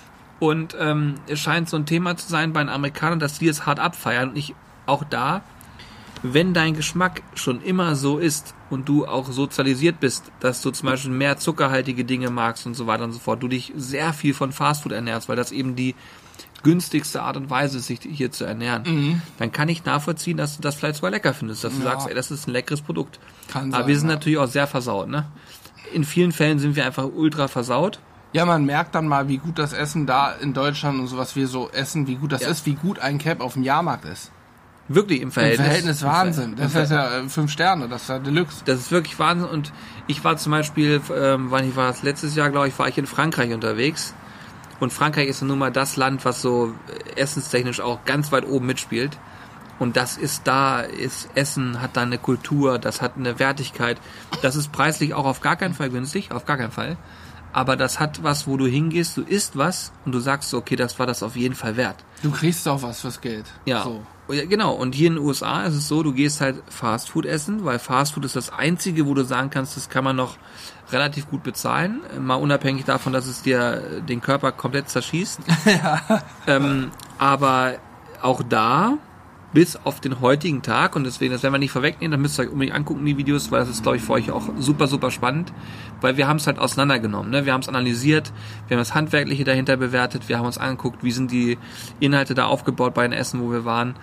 A: Und ähm, es scheint so ein Thema zu sein bei den Amerikanern, dass die es hart abfeiern. Und ich auch da, wenn dein Geschmack schon immer so ist und du auch sozialisiert bist, dass du zum Beispiel mehr zuckerhaltige Dinge magst und so weiter und so fort, du dich sehr viel von Fastfood ernährst, weil das eben die günstigste Art und Weise ist, sich hier zu ernähren, mhm. dann kann ich nachvollziehen, dass du das vielleicht zwar lecker findest, dass du ja. sagst, ey, das ist ein leckeres Produkt. Kann Aber sein, wir sind ja. natürlich auch sehr versaut, ne? In vielen Fällen sind wir einfach ultra versaut.
B: Ja, man merkt dann mal, wie gut das Essen da in Deutschland und so, was wir so essen, wie gut das ja. ist, wie gut ein Crepe auf dem Jahrmarkt ist.
A: Wirklich im Verhältnis.
B: Im Verhältnis Wahnsinn. Das ist ja fünf Sterne, das ist ja Deluxe.
A: Das ist wirklich Wahnsinn. Und ich war zum Beispiel, ähm, wann ich war das letztes Jahr, glaube ich, war ich in Frankreich unterwegs. Und Frankreich ist nun mal das Land, was so essenstechnisch auch ganz weit oben mitspielt. Und das ist da, ist Essen, hat da eine Kultur, das hat eine Wertigkeit. Das ist preislich auch auf gar keinen Fall günstig, auf gar keinen Fall. Aber das hat was, wo du hingehst, du isst was und du sagst, okay, das war das auf jeden Fall wert.
B: Du kriegst auch was fürs Geld.
A: Ja, so. Ja, genau. Und hier in den U S A ist es so, du gehst halt Fastfood essen, weil Fastfood ist das Einzige, wo du sagen kannst, das kann man noch relativ gut bezahlen. Mal unabhängig davon, dass es dir den Körper komplett zerschießt. Ja. Ähm, aber auch da, bis auf den heutigen Tag, und deswegen, das werden wir nicht vorwegnehmen, dann müsst ihr euch unbedingt angucken, die Videos, weil das ist, glaube ich, für euch auch super, super spannend, weil wir haben es halt auseinandergenommen, ne? Wir haben es analysiert, wir haben das Handwerkliche dahinter bewertet, wir haben uns angeguckt, wie sind die Inhalte da aufgebaut bei den Essen, wo wir waren,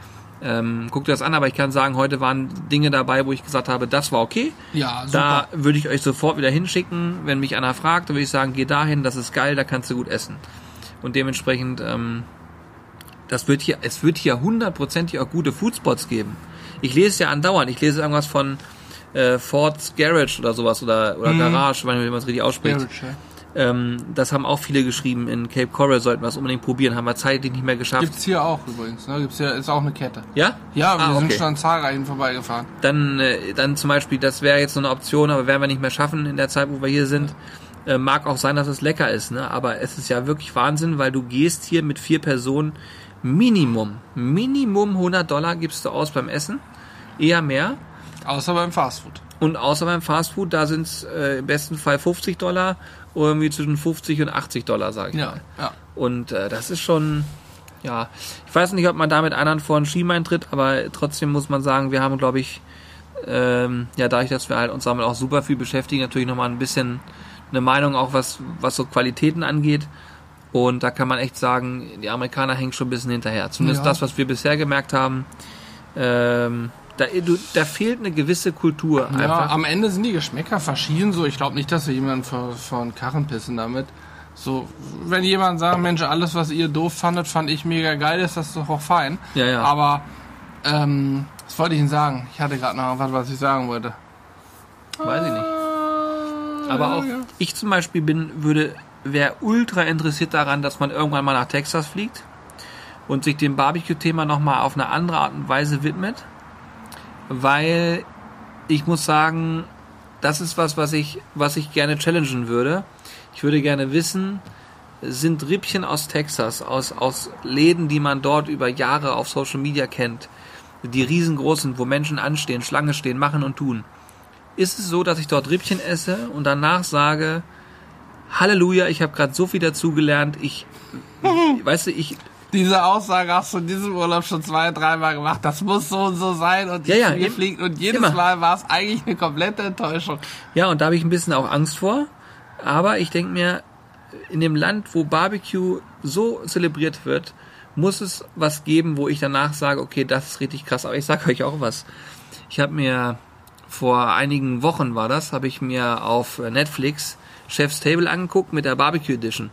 A: Ähm, guckt euch das an, aber ich kann sagen, heute waren Dinge dabei, wo ich gesagt habe, das war okay.
B: Ja, super.
A: Da würde ich euch sofort wieder hinschicken. Wenn mich einer fragt, dann würde ich sagen, geh dahin, das ist geil, da kannst du gut essen. Und dementsprechend, ähm, das wird hier, es wird hier hundertprozentig auch gute Foodspots geben. Ich lese es ja andauernd. Ich lese irgendwas von äh, Ford's Garage oder sowas oder, oder mhm. Garage, wenn man es richtig ausspricht. Garage, ja. Ähm, das haben auch viele geschrieben. In Cape Coral sollten wir es unbedingt probieren. Haben wir zeitlich nicht mehr geschafft.
B: Gibt's hier auch übrigens. Ne? Gibt's hier, ist auch eine Kette.
A: Ja?
B: Ja, wir
A: ah,
B: sind
A: okay.
B: schon an zahlreichen vorbeigefahren.
A: Dann, äh, dann zum Beispiel, das wäre jetzt so eine Option, aber werden wir nicht mehr schaffen in der Zeit, wo wir hier sind. Äh, mag auch sein, dass es lecker ist, ne? Aber es ist ja wirklich Wahnsinn, weil du gehst hier mit vier Personen Minimum, Minimum hundert Dollar gibst du aus beim Essen. Eher mehr.
B: Außer beim Fastfood.
A: Und außer beim Fastfood, da sind es äh, im besten Fall fünfzig Dollar oder irgendwie zwischen fünfzig und achtzig Dollar, sage ich
B: ja,
A: mal.
B: Ja.
A: Und äh, das ist schon, ja, ich weiß nicht, ob man damit anderen vor den Schienbein tritt, aber trotzdem muss man sagen, wir haben, glaube ich, ähm, ja, dadurch, dass wir halt uns damit auch super viel beschäftigen, natürlich nochmal ein bisschen eine Meinung auch, was, was so Qualitäten angeht. Und da kann man echt sagen, die Amerikaner hängen schon ein bisschen hinterher. Zumindest ja. das, was wir bisher gemerkt haben, ähm, Da, du, da fehlt eine gewisse Kultur einfach.
B: Ja, am Ende sind die Geschmäcker verschieden. So, ich glaube nicht, dass wir jemanden vor, vor den Karren pissen damit. So, wenn jemand sagt, Mensch, alles, was ihr doof fandet, fand ich mega geil, ist das doch auch fein.
A: Ja, ja.
B: Aber, ähm, was wollte ich Ihnen sagen? Ich hatte gerade noch was, was ich sagen wollte.
A: Weiß ich nicht. Aber auch ich zum Beispiel bin, würde, wäre ultra interessiert daran, dass man irgendwann mal nach Texas fliegt und sich dem Barbecue-Thema nochmal auf eine andere Art und Weise widmet. Weil ich muss sagen, das ist was, was ich, was ich gerne challengen würde. Ich würde gerne wissen, sind Rippchen aus Texas, aus, aus Läden, die man dort über Jahre auf Social Media kennt, die riesengroß sind, wo Menschen anstehen, Schlange stehen, machen und tun. Ist es so, dass ich dort Rippchen esse und danach sage, Halleluja, ich habe gerade so viel dazugelernt, ich, weißt du, ich...
B: Diese Aussage hast du in diesem Urlaub schon zwei, dreimal gemacht. Das muss so und so sein und
A: ja, ja,
B: wir fliegen. Und jedes
A: immer.
B: Mal war es eigentlich eine komplette Enttäuschung.
A: Ja, und da habe ich ein bisschen auch Angst vor. Aber ich denke mir, in dem Land, wo Barbecue so zelebriert wird, muss es was geben, wo ich danach sage, okay, das ist richtig krass. Aber ich sage euch auch was. Ich habe mir vor einigen Wochen war das, habe ich mir auf Netflix Chef's Table angeguckt mit der Barbecue Edition.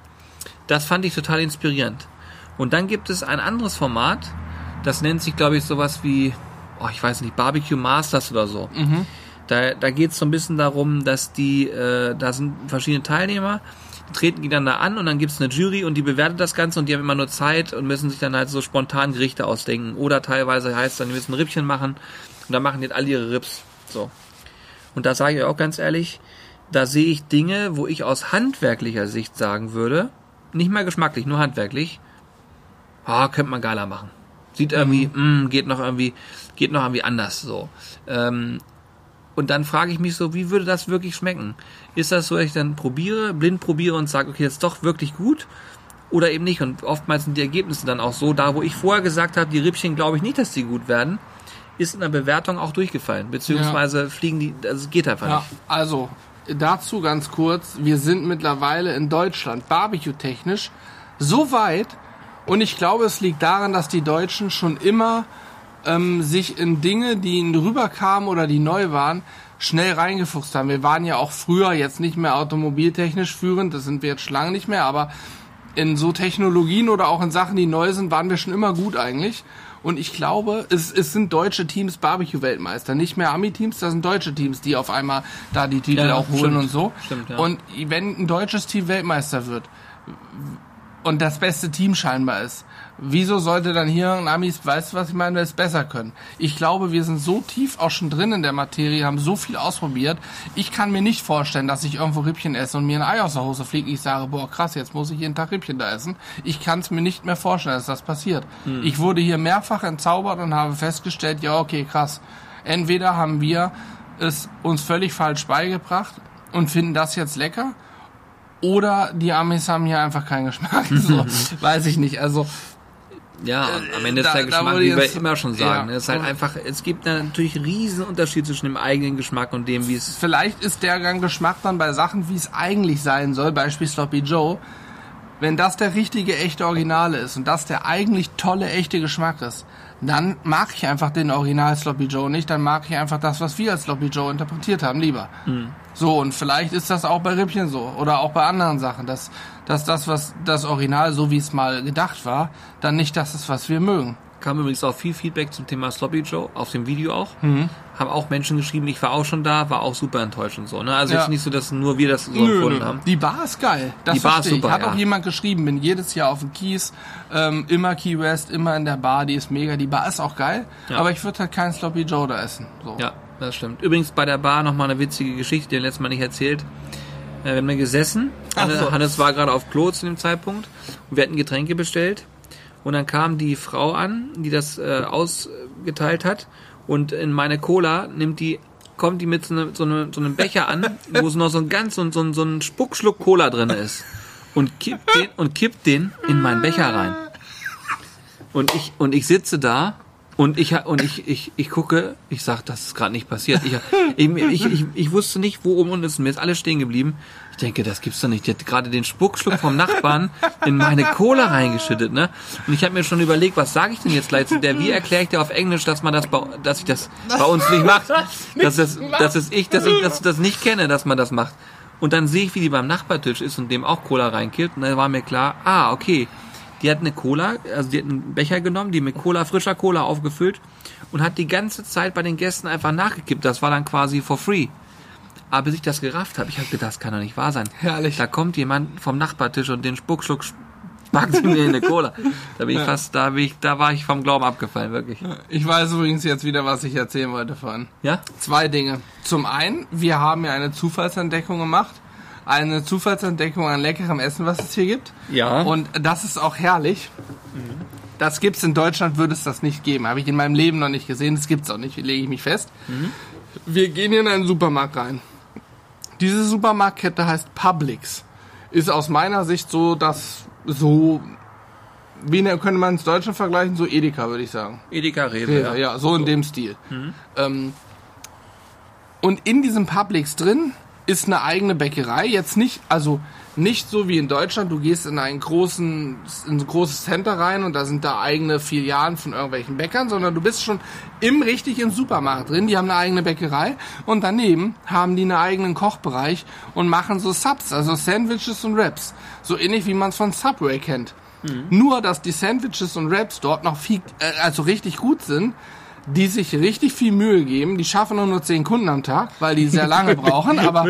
A: Das fand ich total inspirierend. Und dann gibt es ein anderes Format, das nennt sich, glaube ich, sowas wie, oh, ich weiß nicht, Barbecue Masters oder so.
B: Mhm.
A: Da, da geht es so ein bisschen darum, dass die, äh, da sind verschiedene Teilnehmer, die treten gegeneinander an und dann gibt es eine Jury und die bewertet das Ganze und die haben immer nur Zeit und müssen sich dann halt so spontan Gerichte ausdenken. Oder teilweise heißt es dann, die müssen Rippchen machen und dann machen die alle ihre Rips. So. Und da sage ich auch ganz ehrlich, da sehe ich Dinge, wo ich aus handwerklicher Sicht sagen würde, nicht mal geschmacklich, nur handwerklich, ah, könnte man geiler machen. Sieht irgendwie, mhm. mh, geht noch irgendwie, geht noch irgendwie anders so. Ähm, und dann frage ich mich so, wie würde das wirklich schmecken? Ist das so, dass ich dann probiere, blind probiere und sage, okay, das ist doch wirklich gut? Oder eben nicht? Und oftmals sind die Ergebnisse dann auch so, da wo ich vorher gesagt habe, die Rippchen glaube ich nicht, dass die gut werden, ist in der Bewertung auch durchgefallen. Beziehungsweise ja. fliegen die, also es geht einfach
B: ja,
A: nicht.
B: Also, dazu ganz kurz, wir sind mittlerweile in Deutschland Barbecue-technisch so weit. Und ich glaube, es liegt daran, dass die Deutschen schon immer ähm, sich in Dinge, die ihnen rüberkamen oder die neu waren, schnell reingefuchst haben. Wir waren ja auch früher jetzt nicht mehr automobiltechnisch führend, das sind wir jetzt schon lange nicht mehr, aber in so Technologien oder auch in Sachen, die neu sind, waren wir schon immer gut eigentlich. Und ich glaube, es, es sind deutsche Teams Barbecue-Weltmeister, nicht mehr Ami-Teams, das sind deutsche Teams, die auf einmal da die Titel
A: ja,
B: auch holen
A: stimmt,
B: und so.
A: Stimmt, ja.
B: Und wenn ein deutsches Team Weltmeister wird und das beste Team scheinbar ist, wieso sollte dann hier ein Amis, weißt du, was ich meine, es besser können? Ich glaube, wir sind so tief auch schon drin in der Materie, haben so viel ausprobiert. Ich kann mir nicht vorstellen, dass ich irgendwo Rippchen esse und mir ein Ei aus der Hose fliegt. Ich sage, boah, krass, jetzt muss ich jeden Tag Rippchen da essen. Ich kann es mir nicht mehr vorstellen, dass das passiert. Hm. Ich wurde hier mehrfach entzaubert und habe festgestellt, ja, okay, krass. Entweder haben wir es uns völlig falsch beigebracht und finden das jetzt lecker, oder die Amis haben hier einfach keinen Geschmack. So, weiß ich nicht. Also
A: ja, am Ende ist
B: da,
A: der Geschmack, wie wir immer schon sagen.
B: Ja,
A: es ist halt einfach, es gibt natürlich einen riesen Unterschied zwischen dem eigenen Geschmack und dem, wie es...
B: Vielleicht ist der Geschmack dann bei Sachen, wie es eigentlich sein soll, Beispiel Sloppy Joe, wenn das der richtige, echte Originale ist und das der eigentlich tolle, echte Geschmack ist, dann mag ich einfach den Original Sloppy Joe nicht, dann mag ich einfach das, was wir als Sloppy Joe interpretiert haben, lieber. Mhm. So, und vielleicht ist das auch bei Rippchen so oder auch bei anderen Sachen, dass, dass das, was das Original, so wie es mal gedacht war, dann nicht das ist, was wir mögen.
A: Kam übrigens auch viel Feedback zum Thema Sloppy Joe, auf dem Video auch. Mhm. Haben auch Menschen geschrieben, ich war auch schon da, war auch super enttäuscht und so. Ne? Also ja. Jetzt nicht so, dass nur wir das so nö, empfunden nö. haben.
B: Die Bar ist geil. Das
A: die Bar ist super,
B: Hat
A: ja.
B: auch jemand geschrieben, bin jedes Jahr auf dem Kies, ähm, immer Key West, immer in der Bar, die ist mega. Die Bar ist auch geil, ja. aber ich würde halt keinen Sloppy Joe da essen. So.
A: Ja, das stimmt. Übrigens bei der Bar nochmal eine witzige Geschichte, die letztes Mal nicht erzählt. Wir haben gesessen, Hannes, so. Hannes war gerade auf Klo zu dem Zeitpunkt und wir hatten Getränke bestellt. Und dann kam die Frau an, die das äh, ausgeteilt hat, und in meine Cola nimmt die, kommt die mit so, ne, so, ne, so einem Becher an, wo so noch so ein ganz so, so, so ein Spuckschluck Cola drin ist, und kippt den und kippt den in meinen Becher rein. Und ich und ich sitze da und ich und ich ich ich gucke, ich sag, das ist gerade nicht passiert. Ich, ich, ich, ich, ich wusste nicht, wo oben und ist, mir ist alles stehen geblieben. Ich denke, das gibt's doch nicht. Die hat gerade den Spuckschluck vom Nachbarn in meine Cola reingeschüttet, ne? Und ich habe mir schon überlegt, was sage ich denn jetzt gleich zu der? Wie erkläre ich dir auf Englisch, dass man das, bei, dass ich das bei uns nicht macht, dass das, dass es ich, dass ich das, das nicht kenne, dass man das macht. Und dann sehe ich, wie die beim Nachbartisch ist und dem auch Cola reinkippt. Und dann war mir klar, ah, okay. Die hat eine Cola, also die hat einen Becher genommen, die mit Cola, frischer Cola aufgefüllt und hat die ganze Zeit bei den Gästen einfach nachgekippt. Das war dann quasi for free. Aber bis ich das gerafft habe, ich habe gedacht, das kann doch nicht wahr sein.
B: Herrlich.
A: Da kommt jemand vom Nachbartisch und den Spuckschluck packt sie mir in eine Cola. Da bin ich ja. fast, da bin ich, da war ich vom Glauben abgefallen, wirklich.
B: Ich weiß übrigens jetzt wieder, was ich erzählen wollte vorhin.
A: Ja?
B: Zwei Dinge. Zum einen, wir haben ja eine Zufallsentdeckung gemacht. Eine Zufallsentdeckung an leckerem Essen, was es hier gibt.
A: Ja.
B: Und das ist auch herrlich. Mhm. Das gibt's in Deutschland, würde es das nicht geben. Habe ich in meinem Leben noch nicht gesehen. Das gibt's auch nicht, lege ich mich fest. Mhm. Wir gehen hier in einen Supermarkt rein. Diese Supermarktkette heißt Publix. Ist aus meiner Sicht so, dass so, wie könnte man es Deutschland vergleichen? So Edeka, würde ich sagen.
A: Edeka, Rewe,
B: Rewe
A: ja.
B: Ja, so, so in dem Stil. Mhm. Ähm, und in diesem Publix drin ist eine eigene Bäckerei. Jetzt nicht, also nicht so wie in Deutschland, du gehst in einen großen, in ein großes Center rein und da sind da eigene Filialen von irgendwelchen Bäckern, sondern du bist schon im richtig im Supermarkt drin. Die haben eine eigene Bäckerei und daneben haben die einen eigenen Kochbereich und machen so Subs, also Sandwiches und Wraps. So ähnlich wie man es von Subway kennt. Mhm. Nur, dass die Sandwiches und Wraps dort noch viel, äh, also richtig gut sind, die sich richtig viel Mühe geben. Die schaffen nur nur zehn Kunden am Tag, weil die sehr lange brauchen. Aber,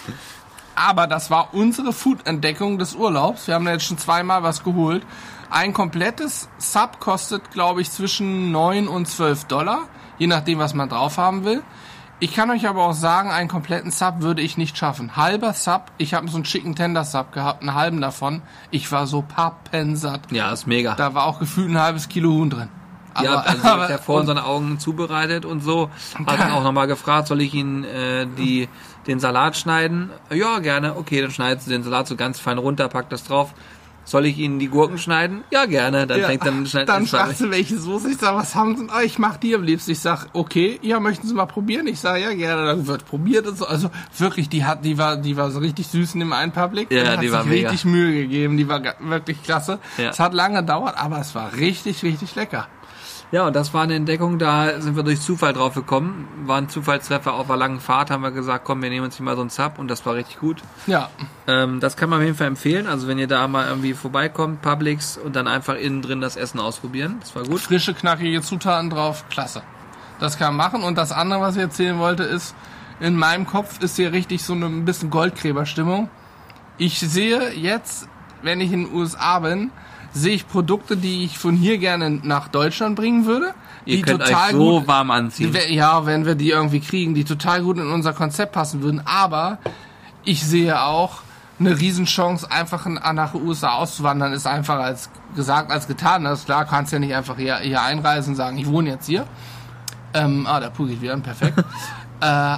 B: aber das war unsere Food-Entdeckung des Urlaubs. Wir haben da jetzt schon zweimal was geholt. Ein komplettes Sub kostet, glaube ich, zwischen neun und zwölf Dollar. Je nachdem, was man drauf haben will. Ich kann euch aber auch sagen, einen kompletten Sub würde ich nicht schaffen. Halber Sub, ich habe so einen Chicken Tender Sub gehabt, einen halben davon. Ich war so pappensatt.
A: Ja, ist mega.
B: Da war auch gefühlt ein halbes Kilo Huhn drin.
A: Aber, ja, also aber, der vor unseren Augen zubereitet und so. Hat dann auch nochmal gefragt, soll ich Ihnen äh, die, den Salat schneiden? Ja, gerne. Okay, dann schneidet sie den Salat so ganz fein runter, packt das drauf. Soll ich Ihnen die Gurken schneiden? Ja, gerne. Dann
B: ja,
A: fängt dann schneidet
B: Dann fragt sie, welche Soße. Ich sag, was haben Sie? Oh, ich mach die am liebsten. Ich sag, okay, ja, möchten Sie mal probieren? Ich sag, ja, gerne. Dann wird probiert und so. Also wirklich, die hat, die war, die war so richtig süß in dem einen Public.
A: Ja,
B: die
A: hat war
B: sich
A: mega.
B: richtig Mühe gegeben. Die war wirklich klasse.
A: Ja.
B: Es hat lange gedauert, aber es war richtig, richtig lecker.
A: Ja, und das war eine Entdeckung, da sind wir durch Zufall drauf gekommen. War ein Zufallstreffer auf einer langen Fahrt, haben wir gesagt, komm, wir nehmen uns hier mal so einen Sub und das war richtig gut.
B: Ja.
A: Ähm, das kann man auf jeden Fall empfehlen. Also wenn ihr da mal irgendwie vorbeikommt, Publix, und dann einfach innen drin das Essen ausprobieren. Das war gut.
B: Frische, knackige Zutaten drauf, klasse. Das kann man machen. Und das andere, was ich erzählen wollte, ist, in meinem Kopf ist hier richtig so eine ein bisschen Goldgräberstimmung. Ich sehe jetzt, wenn ich in den U S A bin, sehe ich Produkte, die ich von hier gerne nach Deutschland bringen würde.
A: Ihr
B: die
A: könnt
B: total
A: euch so
B: gut,
A: warm anziehen.
B: Ja, wenn wir die irgendwie kriegen, die total gut in unser Konzept passen würden. Aber ich sehe auch eine Riesenchance, einfach nach den U S A auszuwandern, ist einfach als gesagt, als getan. Das ist klar, kannst ja nicht einfach hier, hier einreisen und sagen, ich wohne jetzt hier. Ähm, ah, der Pool geht wieder an, perfekt. äh,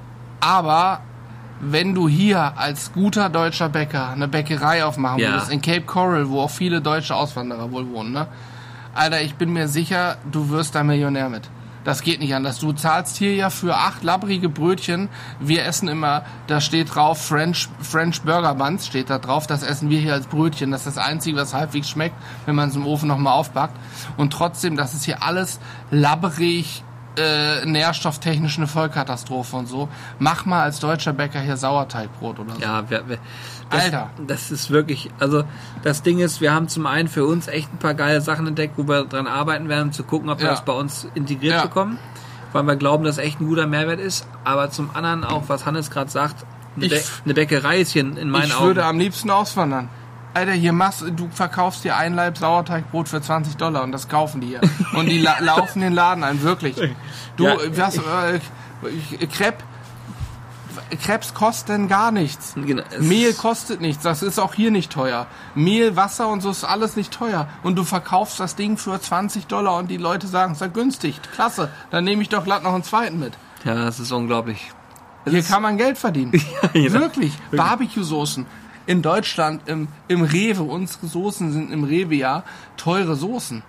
B: aber wenn du hier als guter deutscher Bäcker eine Bäckerei aufmachen
A: ja.
B: würdest, in Cape Coral, wo auch viele deutsche Auswanderer wohl wohnen, ne? Alter, ich bin mir sicher, du wirst da Millionär mit. Das geht nicht anders. Du zahlst hier ja für acht labbrige Brötchen. Wir essen immer, da steht drauf French, French Burger Buns, steht da drauf. Das essen wir hier als Brötchen. Das ist das Einzige, was halbwegs schmeckt, wenn man es im Ofen nochmal aufbackt. Und trotzdem, das ist hier alles labbrig, äh, nährstofftechnisch eine Vollkatastrophe und so. Mach mal als deutscher Bäcker hier Sauerteigbrot oder so.
A: Ja, wir, wir, das,
B: Alter.
A: Das ist wirklich, also das Ding ist, wir haben zum einen für uns echt ein paar geile Sachen entdeckt, wo wir dran arbeiten werden, um zu gucken, ob wir
B: Ja.
A: das bei uns integriert
B: Ja.
A: bekommen, weil wir glauben, dass echt ein guter Mehrwert ist. Aber zum anderen auch, was Hannes gerade sagt, eine,
B: Ich-
A: Bä- eine Bäckerei ist hier in meinen
B: Ich
A: Augen.
B: würde am liebsten auswandern. Alter, hier machst du verkaufst dir ein Laib Sauerteigbrot für zwanzig Dollar und das kaufen die hier. Und die la- laufen den Laden ein, wirklich. Du,
A: Ja.
B: was, äh, Crepe, Crepes kosten gar nichts.
A: Genau, es-
B: Mehl kostet nichts, das ist auch hier nicht teuer. Mehl, Wasser und so ist alles nicht teuer. Und du verkaufst das Ding für zwanzig Dollar und die Leute sagen, es ist ja günstig, klasse, dann nehme ich doch glatt noch einen zweiten mit.
A: Ja, das ist unglaublich. Das
B: Hier
A: ist,
B: kann man Geld verdienen.
A: genau.
B: Wirklich. Barbecue-Soßen. In Deutschland, im, im Rewe, unsere Soßen sind im Rewe ja teure Soßen.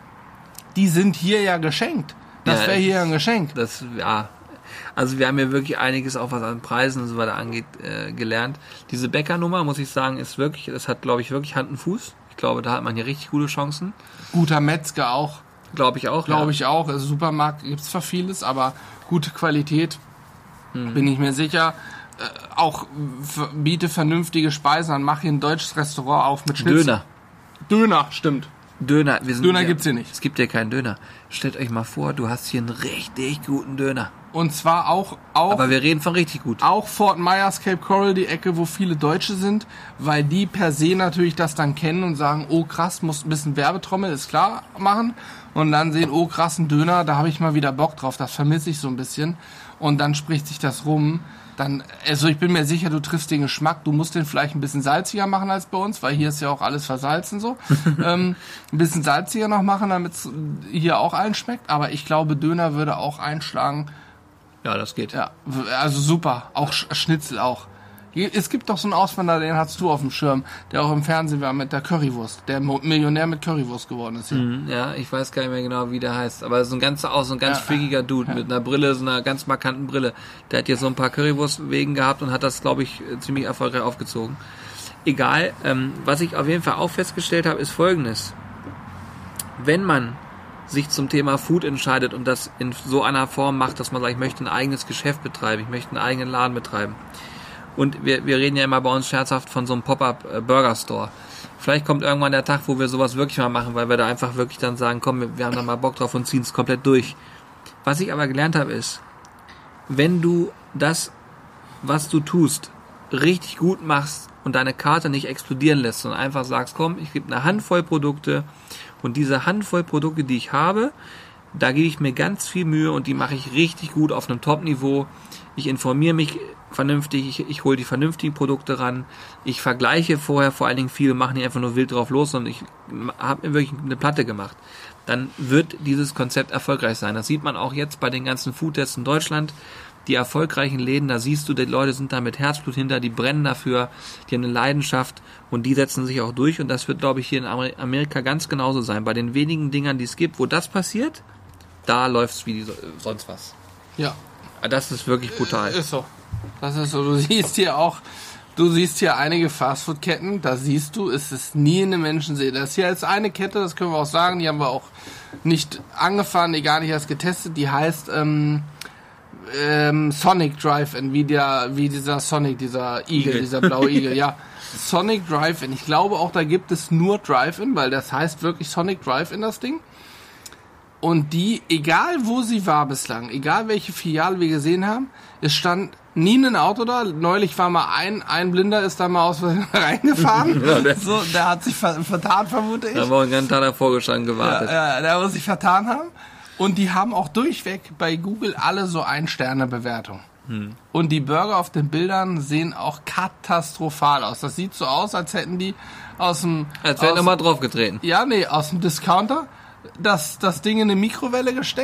B: Die sind hier ja geschenkt. Das
A: Ja,
B: wäre hier ein Geschenk.
A: Das, ja. Also wir haben ja wirklich einiges auch was an Preisen und so weiter angeht, äh, gelernt. Diese Bäckernummer, muss ich sagen, ist wirklich, das hat, glaube ich, wirklich Hand und Fuß. Ich glaube, da hat man hier richtig gute Chancen.
B: Guter Metzger auch.
A: Glaube ich auch.
B: Glaube
A: ja.
B: ich auch. Also Supermarkt gibt's zwar vieles, aber gute Qualität, bin ich mir sicher. Äh, auch f- biete vernünftige Speisen an. Mach hier ein deutsches Restaurant auf mit Schnitzel.
A: Döner.
B: Döner, stimmt.
A: Döner. Wir sind
B: Döner
A: ja,
B: gibt's hier nicht.
A: Es gibt ja keinen Döner. Stellt euch mal vor, du hast hier einen richtig guten Döner.
B: Und zwar auch, auch
A: Aber wir reden von richtig gut.
B: Auch Fort Myers, Cape Coral, die Ecke, wo viele Deutsche sind, weil die per se natürlich das dann kennen und sagen, oh krass, muss ein bisschen Werbetrommel, ist klar, machen. Und dann sehen, oh krass, ein Döner, da habe ich mal wieder Bock drauf, das vermisse ich so ein bisschen. Und dann spricht sich das rum. Dann, also ich bin mir sicher, du triffst den Geschmack, du musst den vielleicht ein bisschen salziger machen als bei uns, weil hier ist ja auch alles versalzen so. ähm, ein bisschen salziger noch machen, damit es hier auch allen schmeckt. Aber ich glaube, Döner würde auch einschlagen.
A: Ja, das geht.
B: Ja, also super. Auch Sch- Schnitzel auch. Es gibt doch so einen Auswanderer, den hast du auf dem Schirm, der auch im Fernsehen war mit der Currywurst, der Mo- Millionär mit Currywurst geworden ist hier.
A: Mhm, ja, ich weiß gar nicht mehr genau, wie der heißt. Aber so ein ganz, auch so ein ganz
B: Ja.
A: freakiger Dude mit einer Brille, so einer ganz markanten Brille. Der hat hier so ein paar Currywurstwegen gehabt und hat das, glaube ich, ziemlich erfolgreich aufgezogen. Egal, ähm, was ich auf jeden Fall auch festgestellt habe, ist Folgendes. Wenn man sich zum Thema Food entscheidet und das in so einer Form macht, dass man sagt, ich möchte ein eigenes Geschäft betreiben, ich möchte einen eigenen Laden betreiben. Und wir, wir reden ja immer bei uns scherzhaft von so einem Pop-Up-Burger-Store. Vielleicht kommt irgendwann der Tag, wo wir sowas wirklich mal machen, weil wir da einfach wirklich dann sagen, komm, wir, wir haben da mal Bock drauf und ziehen es komplett durch. Was ich aber gelernt habe ist, wenn du das, was du tust, richtig gut machst und deine Karte nicht explodieren lässt, sondern einfach sagst, komm, ich gebe eine Handvoll Produkte und diese Handvoll Produkte, die ich habe, da gebe ich mir ganz viel Mühe und die mache ich richtig gut auf einem Top-Niveau. Ich informiere mich vernünftig, ich, ich hole die vernünftigen Produkte ran, ich vergleiche vorher vor allen Dingen viel, mache nicht einfach nur wild drauf los, sondern ich habe mir wirklich eine Platte gemacht. Dann wird dieses Konzept erfolgreich sein. Das sieht man auch jetzt bei den ganzen Foodtests in Deutschland. Die erfolgreichen Läden, da siehst du, die Leute sind da mit Herzblut hinter, die brennen dafür, die haben eine Leidenschaft und die setzen sich auch durch und das wird, glaube ich, hier in Amerika ganz genauso sein. Bei den wenigen Dingern, die es gibt, wo das passiert, da läuft's wie die, sonst was.
B: Ja.
A: Das ist wirklich brutal.
B: Ist so. Das ist so. Du siehst hier auch, du siehst hier einige Fastfood-Ketten, da siehst du, es ist nie eine Menschenseele. Das ist hier jetzt eine Kette, das können wir auch sagen, die haben wir auch nicht angefahren, die gar nicht erst getestet, die heißt ähm, ähm, Sonic Drive-In, wie, der, wie dieser Sonic, dieser Igel,
A: Igel.
B: dieser blaue Igel, ja. Sonic Drive-In. Ich glaube auch, da gibt es nur Drive-In, weil das heißt wirklich Sonic Drive-In, das Ding. Und die, egal wo sie war bislang, egal welche Filiale wir gesehen haben, es stand nie ein Auto da. Neulich war mal ein, ein Blinder ist da mal aus Versehen reingefahren.
A: Ja, der-
B: so, der hat sich ver vertan, vermute ich.
A: Da war ein ganzen Tag davor gestanden, gewartet.
B: Ja, ja, der muss sich vertan haben. Und die haben auch durchweg bei Google alle so Ein-Sterne-Bewertung. Hm. Und die Burger auf den Bildern sehen auch katastrophal aus. Das sieht so aus, als hätten die aus dem...
A: Als wäre
B: aus-
A: nochmal draufgetreten.
B: Ja, nee, aus dem Discounter das, das Ding in eine Mikrowelle gesteckt,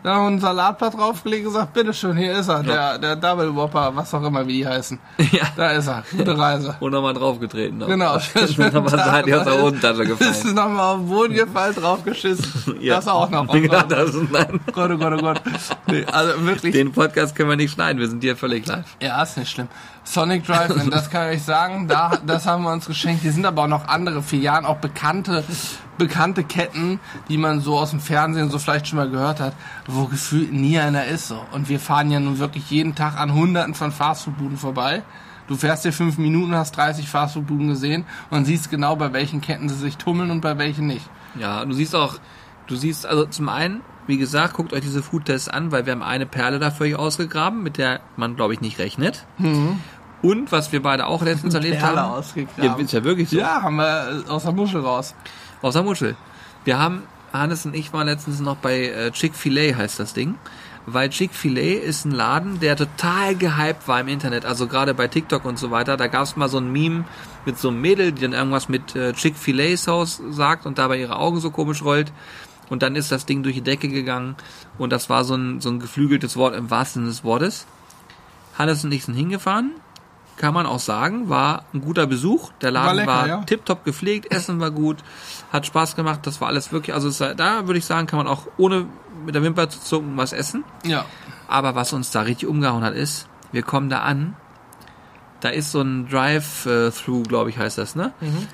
B: Dann haben wir ein Salatblatt draufgelegt und gesagt, bitteschön, hier ist er, ja. der, der Double Whopper, was auch immer, wie die heißen. Ja. Da ist er, gute Reise.
A: Und nochmal draufgetreten. Noch.
B: Genau.
A: Nochmal seid ihr aus der Hosentasche gefallen.
B: Ist nochmal auf den Boden gefallen, draufgeschissen. Ja. Das auch noch.
A: Ja, das ist, nein.
B: Gott, oh Gott, oh Gott. Nee, also wirklich.
A: Den Podcast können wir nicht schneiden, wir sind hier völlig live.
B: Ja, ist nicht schlimm. Sonic Drive-In, das kann ich sagen, da, das haben wir uns geschenkt. Hier sind aber auch noch andere Filialen, auch bekannte, bekannte Ketten, die man so aus dem Fernsehen so vielleicht schon mal gehört hat, wo gefühlt nie einer ist so. Und wir fahren ja nun wirklich jeden Tag an Hunderten von Fastfood-Buden vorbei. Du fährst hier fünf Minuten, hast dreißig Fastfood-Buden gesehen und siehst genau, bei welchen Ketten sie sich tummeln und bei welchen nicht.
A: Ja, du siehst auch, du siehst also zum einen, wie gesagt, guckt euch diese Foodtests an, weil wir haben eine Perle da für euch ausgegraben, mit der man, glaube ich, nicht rechnet. Mhm. Und was wir beide auch letztens erlebt
B: Perle
A: haben.
B: Ausgegraben.
A: Ja, ist ja wirklich so.
B: Ja, haben wir aus der Muschel raus.
A: Aus der Muschel. Wir haben, Hannes und ich waren letztens noch bei äh, Chick-fil-A, heißt das Ding. Weil Chick-fil-A ist ein Laden, der total gehypt war im Internet. Also gerade bei TikTok und so weiter. Da gab es mal so ein Meme mit so einem Mädel, die dann irgendwas mit äh, Chick-fil-A Sauce sagt und dabei ihre Augen so komisch rollt. Und dann ist das Ding durch die Decke gegangen und das war so ein, so ein geflügeltes Wort im wahrsten Sinne des Wortes. Hannes und ich sind hingefahren, kann man auch sagen, war ein guter Besuch. Der Laden war, lecker, war ja. tipptopp gepflegt, Essen war gut, hat Spaß gemacht, das war alles wirklich, also es, da würde ich sagen, kann man auch ohne mit der Wimper zu zucken was essen.
B: Ja.
A: Aber was uns da richtig umgehauen hat ist, wir kommen da an, da ist so ein Drive-Thru, glaube ich heißt das, ne? Mhm.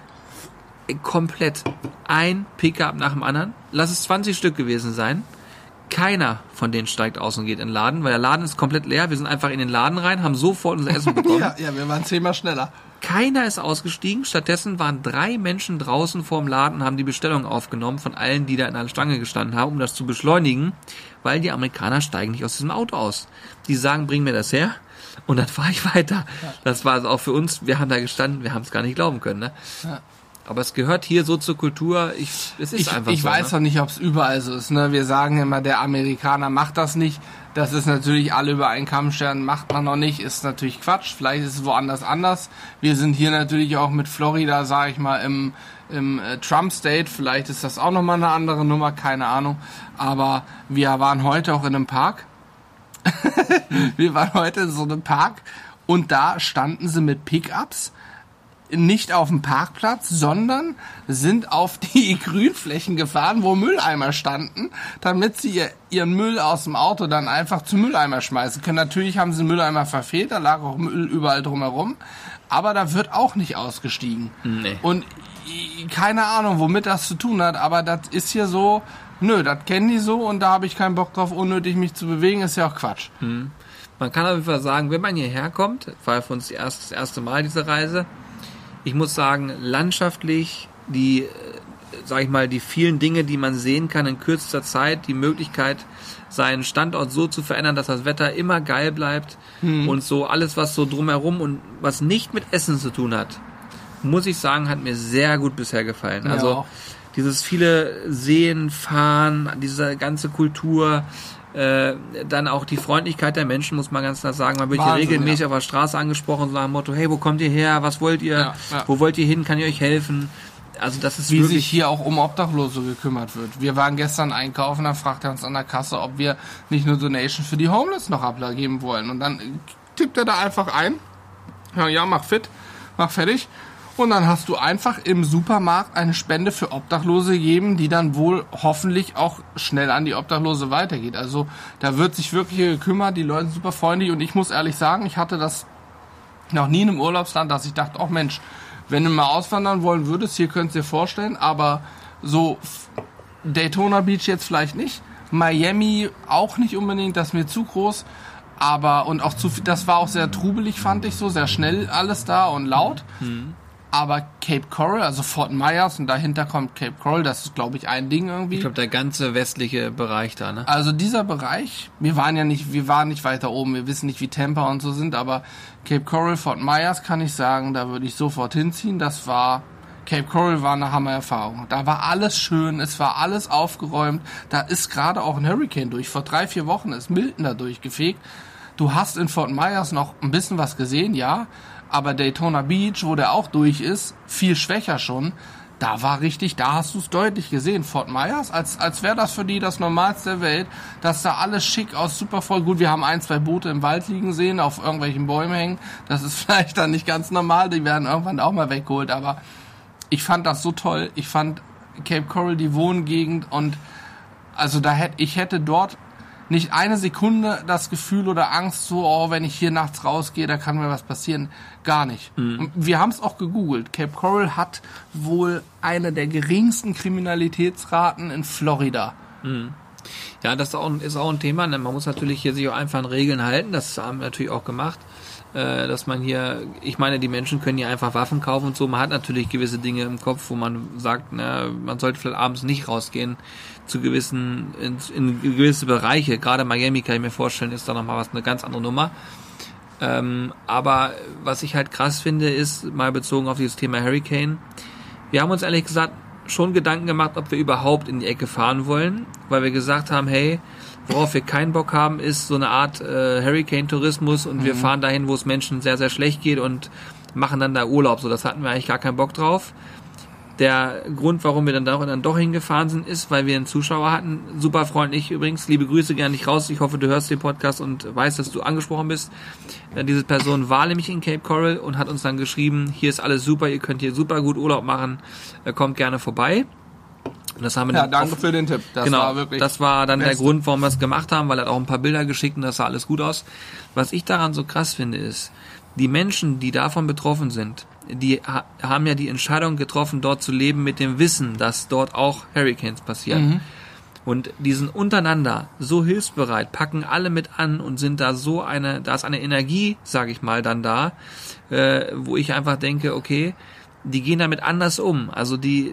A: Komplett ein Pickup nach dem anderen. Lass es zwanzig Stück gewesen sein. Keiner von denen steigt aus und geht in den Laden, weil der Laden ist komplett leer. Wir sind einfach in den Laden rein, haben sofort unser Essen bekommen.
B: ja, ja, wir waren zehnmal schneller.
A: Keiner ist ausgestiegen. Stattdessen waren drei Menschen draußen vorm Laden und haben die Bestellung aufgenommen von allen, die da in der Stange gestanden haben, um das zu beschleunigen, weil die Amerikaner steigen nicht aus diesem Auto aus. Die sagen, bring mir das her. Und dann fahre ich weiter. Ja. Das war also auch für uns, wir haben da gestanden, wir haben es gar nicht glauben können. Ne? Ja. Aber es gehört hier so zur Kultur, ich, es ist
B: ich,
A: einfach
B: ich
A: so.
B: Ich weiß
A: ne?
B: auch nicht, ob es überall so ist. Ne? Wir sagen immer, der Amerikaner macht das nicht. Das ist natürlich alle über einen Kamm scheren, macht man noch nicht, ist natürlich Quatsch. Vielleicht ist es woanders anders. Wir sind hier natürlich auch mit Florida, sage ich mal, im, im äh, Trump-State. Vielleicht ist das auch nochmal eine andere Nummer, keine Ahnung. Aber wir waren heute auch in einem Park. wir waren heute in so einem Park und da standen sie mit Pickups nicht auf dem Parkplatz, sondern sind auf die Grünflächen gefahren, wo Mülleimer standen, damit sie ihr, ihren Müll aus dem Auto dann einfach zum Mülleimer schmeißen können. Natürlich haben sie den Mülleimer verfehlt, da lag auch Müll überall drumherum, aber da wird auch nicht ausgestiegen. Nee. Und keine Ahnung, womit das zu tun hat, aber das ist hier so, nö, das kennen die so und da habe ich keinen Bock drauf, unnötig mich zu bewegen, ist ja auch Quatsch.
A: Hm. Man kann auf jeden Fall sagen, wenn man hierher kommt, war für uns die erste, das erste Mal diese Reise, ich muss sagen, landschaftlich, die, sag ich mal, die vielen Dinge, die man sehen kann in kürzester Zeit, die Möglichkeit, seinen Standort so zu verändern, dass das Wetter immer geil bleibt hm. und so alles, was so drumherum und was nicht mit Essen zu tun hat, muss ich sagen, hat mir sehr gut bisher gefallen. Ja. Also dieses viele Sehen, Fahren, diese ganze Kultur, Äh, dann auch die Freundlichkeit der Menschen, muss man ganz klar sagen. Man wird Wahnsinn, hier regelmäßig ja. auf der Straße angesprochen, so nach dem Motto, hey, wo kommt ihr her? Was wollt ihr? Ja, ja. Wo wollt ihr hin? Kann ich euch helfen? Also das ist
B: wie
A: wirklich
B: sich hier auch um Obdachlose gekümmert wird. Wir waren gestern einkaufen, da fragt er uns an der Kasse, ob wir nicht nur Donation für die Homeless noch abgeben wollen. Und dann tippt er da einfach ein, ja, ja, mach fit, mach fertig. Und dann hast du einfach im Supermarkt eine Spende für Obdachlose gegeben, die dann wohl hoffentlich auch schnell an die Obdachlose weitergeht. Also da wird sich wirklich gekümmert, die Leute sind super freundlich. Und ich muss ehrlich sagen, ich hatte das noch nie in einem Urlaubsland, dass ich dachte, oh Mensch, wenn du mal auswandern wollen würdest, hier könntest du dir vorstellen, aber so Daytona Beach jetzt vielleicht nicht, Miami auch nicht unbedingt, das ist mir zu groß. Aber, und auch zu viel, das war auch sehr trubelig, fand ich so, sehr schnell alles da und laut. Hm. Aber Cape Coral, also Fort Myers und dahinter kommt Cape Coral, das ist, glaube ich, ein Ding irgendwie.
A: Ich glaube, der ganze westliche Bereich da, ne?
B: Also dieser Bereich, wir waren ja nicht, wir waren nicht weiter oben, wir wissen nicht, wie Tampa und so sind, aber Cape Coral, Fort Myers kann ich sagen, da würde ich sofort hinziehen. Das war, Cape Coral war eine Hammererfahrung. Da war alles schön, es war alles aufgeräumt. Da ist gerade auch ein Hurricane durch. Vor drei, vier Wochen ist Milton da durchgefegt. Du hast in Fort Myers noch ein bisschen was gesehen, ja. Aber Daytona Beach, wo der auch durch ist, viel schwächer schon, da war richtig, da hast du es deutlich gesehen. Fort Myers, als als wäre das für die das Normalste der Welt, dass da alles schick aus, super voll. Gut, wir haben ein, zwei Boote im Wald liegen sehen, auf irgendwelchen Bäumen hängen. Das ist vielleicht dann nicht ganz normal, die werden irgendwann auch mal weggeholt. Aber ich fand das so toll. Ich fand Cape Coral, die Wohngegend, und also da hätte ich hätte dort nicht eine Sekunde das Gefühl oder Angst, so, oh, wenn ich hier nachts rausgehe, da kann mir was passieren. Gar nicht. Mhm. Wir haben es auch gegoogelt. Cape Coral hat wohl eine der geringsten Kriminalitätsraten in Florida.
A: Mhm. Ja, das ist auch, ist auch ein Thema. Man muss natürlich hier sich auch einfach an Regeln halten. Das haben wir natürlich auch gemacht. Dass man hier, ich meine, die Menschen können hier einfach Waffen kaufen und so. Man hat natürlich gewisse Dinge im Kopf, wo man sagt, na, man sollte vielleicht abends nicht rausgehen zu gewissen, in, in gewisse Bereiche. Gerade Miami, kann ich mir vorstellen, ist da nochmal was, eine ganz andere Nummer. Ähm, aber was ich halt krass finde, ist, mal bezogen auf dieses Thema Hurricane, wir haben uns ehrlich gesagt schon Gedanken gemacht, ob wir überhaupt in die Ecke fahren wollen, weil wir gesagt haben, hey, worauf wir keinen Bock haben, ist so eine Art äh, Hurricane-Tourismus, und mhm. wir fahren dahin, wo es Menschen sehr, sehr schlecht geht und machen dann da Urlaub. So, das hatten wir eigentlich gar keinen Bock drauf. Der Grund, warum wir dann, da, dann doch hingefahren sind, ist, weil wir einen Zuschauer hatten. Super freundlich übrigens. Liebe Grüße, gerne nicht raus. Ich hoffe, du hörst den Podcast und weißt, dass du angesprochen bist. Äh, diese Person war nämlich in Cape Coral und hat uns dann geschrieben, hier ist alles super, ihr könnt hier super gut Urlaub machen, äh, kommt gerne vorbei. Und das haben wir
B: ja,
A: dann
B: danke
A: auf,
B: für den Tipp. Das
A: genau,
B: war wirklich
A: das war dann
B: Beste.
A: der Grund, warum wir es gemacht haben, weil er hat auch ein paar Bilder geschickt und das sah alles gut aus. Was ich daran so krass finde, ist, die Menschen, die davon betroffen sind, die ha- haben ja die Entscheidung getroffen, dort zu leben mit dem Wissen, dass dort auch Hurricanes passieren. Mhm. Und die sind untereinander so hilfsbereit, packen alle mit an und sind da so eine, da ist eine Energie, sage ich mal, dann da, äh, wo ich einfach denke, okay, die gehen damit anders um. Also die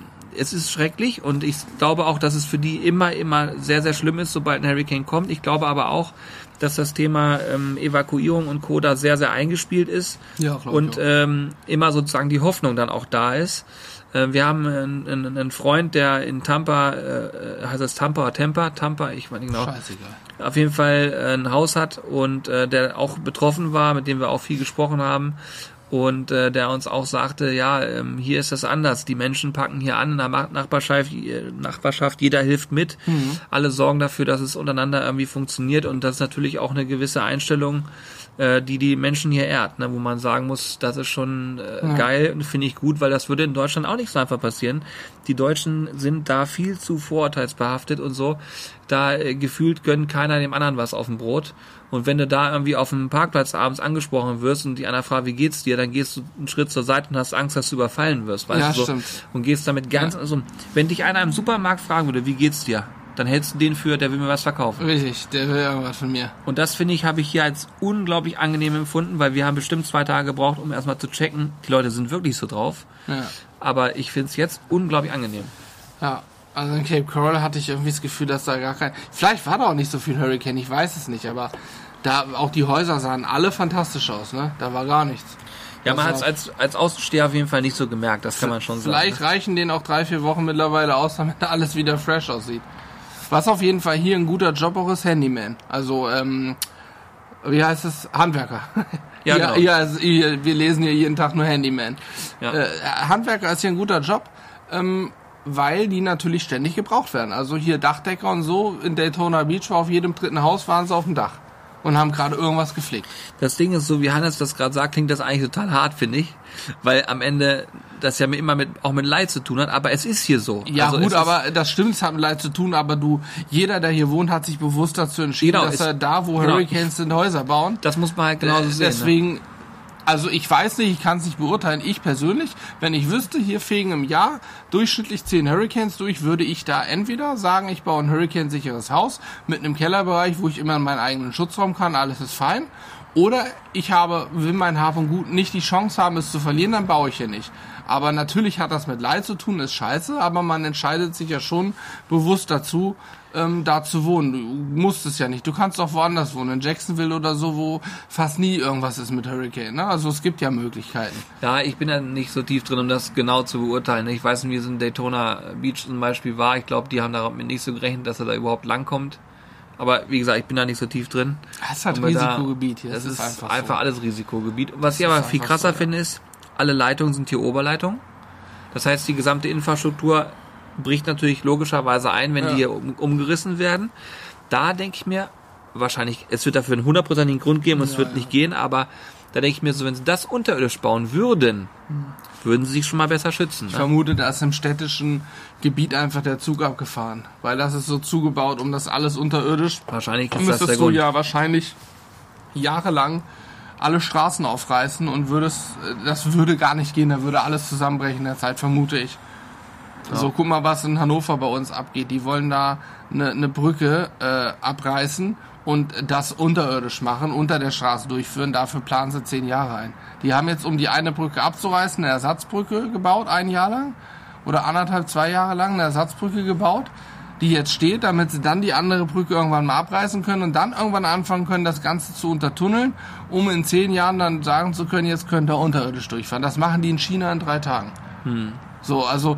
A: Es ist schrecklich, und ich glaube auch, dass es für die immer, immer sehr, sehr schlimm ist, sobald ein Hurricane kommt. Ich glaube aber auch, dass das Thema ähm, Evakuierung und Co. da sehr, sehr eingespielt ist,
B: ja,
A: und ähm, immer sozusagen die Hoffnung dann auch da ist. Äh, wir haben einen, einen, einen Freund, der in Tampa, äh, heißt das Tampa oder Tampa? Tampa, ich weiß nicht genau.
B: Scheißegal.
A: Auf jeden Fall äh, ein Haus hat und äh, der auch betroffen war, mit dem wir auch viel gesprochen haben. Und äh, der uns auch sagte, ja, ähm, hier ist das anders. Die Menschen packen hier an in der Nachbarschaft, Nachbarschaft, jeder hilft mit. Mhm. Alle sorgen dafür, dass es untereinander irgendwie funktioniert. Und das ist natürlich auch eine gewisse Einstellung, äh, die die Menschen hier ehrt, ne? Wo man sagen muss, das ist schon äh, ja. geil und finde ich gut, weil das würde in Deutschland auch nicht so einfach passieren. Die Deutschen sind da viel zu vorurteilsbehaftet und so. Da äh, gefühlt gönnt keiner dem anderen was auf dem Brot. Und wenn du da irgendwie auf dem Parkplatz abends angesprochen wirst und die einer fragt, wie geht's dir, dann gehst du einen Schritt zur Seite und hast Angst, dass du überfallen wirst, weißt
B: ja,
A: du so.
B: Stimmt.
A: Und gehst damit ganz, ja. also, wenn dich einer im Supermarkt fragen würde, wie geht's dir, dann hältst du den für, der will mir was verkaufen.
B: Richtig, der will irgendwas von mir.
A: Und das, finde ich, habe ich hier als unglaublich angenehm empfunden, weil wir haben bestimmt zwei Tage gebraucht, um erstmal zu checken, die Leute sind wirklich so drauf.
B: Ja.
A: Aber ich finde es jetzt unglaublich angenehm.
B: Ja. Also in Cape Coral hatte ich irgendwie das Gefühl, dass da gar kein... Vielleicht war da auch nicht so viel Hurricane, ich weiß es nicht, aber da auch die Häuser sahen alle fantastisch aus, ne? Da war gar nichts.
A: Ja, man hat es als, als Außensteher auf jeden Fall nicht so gemerkt, das kann man schon sagen.
B: Vielleicht reichen denen auch drei, vier Wochen mittlerweile aus, damit alles wieder fresh aussieht. Was auf jeden Fall hier ein guter Job auch ist, Handyman. Also, ähm, wie heißt es? Handwerker.
A: Ja,
B: ja,
A: genau.
B: ja, also, wir lesen hier jeden Tag nur Handyman.
A: Ja.
B: Äh, Handwerker ist hier ein guter Job, ähm, weil die natürlich ständig gebraucht werden. Also hier Dachdecker und so, in Daytona Beach war auf jedem dritten Haus, waren sie auf dem Dach und haben gerade irgendwas gepflegt.
A: Das Ding ist so, wie Hannes das gerade sagt, klingt das eigentlich total hart, finde ich, weil am Ende das ja immer mit auch mit Leid zu tun hat, aber es ist hier so.
B: Ja
A: also
B: gut, aber das stimmt, es hat mit Leid zu tun, aber du, jeder, der hier wohnt, hat sich bewusst dazu entschieden, genau, dass er da, wo genau, Hurricanes sind, Häuser bauen.
A: Das muss man halt genauso
B: äh,
A: sehen.
B: Deswegen,
A: ne?
B: Also ich weiß nicht, ich kann es nicht beurteilen. Ich persönlich, wenn ich wüsste, hier fegen im Jahr durchschnittlich zehn Hurricanes durch, würde ich da entweder sagen, ich baue ein Hurricane-sicheres Haus mit einem Kellerbereich, wo ich immer in meinen eigenen Schutzraum kann, alles ist fein. Oder ich habe, will mein Hab und Gut nicht die Chance haben, es zu verlieren, dann baue ich hier nicht. Aber natürlich hat das mit Leid zu tun, ist scheiße, aber man entscheidet sich ja schon bewusst dazu, ähm, da zu wohnen. Du musst es ja nicht. Du kannst auch woanders wohnen, in Jacksonville oder so, wo fast nie irgendwas ist mit Hurricane. Ne? Also es gibt ja Möglichkeiten.
A: Ja, ich bin ja nicht so tief drin, um das genau zu beurteilen. Ich weiß nicht, wie es in Daytona Beach zum Beispiel war. Ich glaube, die haben damit nicht so gerechnet, dass er da überhaupt langkommt. Aber wie gesagt, ich bin da nicht so tief drin.
B: Das ist halt Risikogebiet hier.
A: Das, das ist, ist einfach,
B: einfach
A: so. alles Risikogebiet. Und was ich aber viel krasser so, finde, ist, alle Leitungen sind hier Oberleitungen. Das heißt, die gesamte Infrastruktur bricht natürlich logischerweise ein, wenn ja. die hier um, umgerissen werden. Da denke ich mir, wahrscheinlich, es wird dafür einen hundertprozentigen Grund geben und ja, es wird ja. nicht gehen, aber da denke ich mir so, wenn sie das unterirdisch bauen würden, hm. würden sie sich schon mal besser schützen.
B: Ich
A: ne?
B: vermute, da ist im städtischen Gebiet einfach der Zug abgefahren, weil das ist so zugebaut, um das alles unterirdisch.
A: Wahrscheinlich ist das der
B: Grund.
A: du
B: ja wahrscheinlich jahrelang alle Straßen aufreißen und würdest, das würde gar nicht gehen, da würde alles zusammenbrechen in der Zeit, vermute ich. Ja. So, guck mal, was in Hannover bei uns abgeht. Die wollen da eine, eine Brücke äh, abreißen und das unterirdisch machen, unter der Straße durchführen. Dafür planen sie zehn Jahre ein. Die haben jetzt, um die eine Brücke abzureißen, eine Ersatzbrücke gebaut, ein Jahr lang. Oder anderthalb, zwei Jahre lang eine Ersatzbrücke gebaut, die jetzt steht, damit sie dann die andere Brücke irgendwann mal abreißen können und dann irgendwann anfangen können, das Ganze zu untertunneln, um in zehn Jahren dann sagen zu können, jetzt könnt ihr unterirdisch durchfahren. Das machen die in China in drei Tagen. Hm. So, also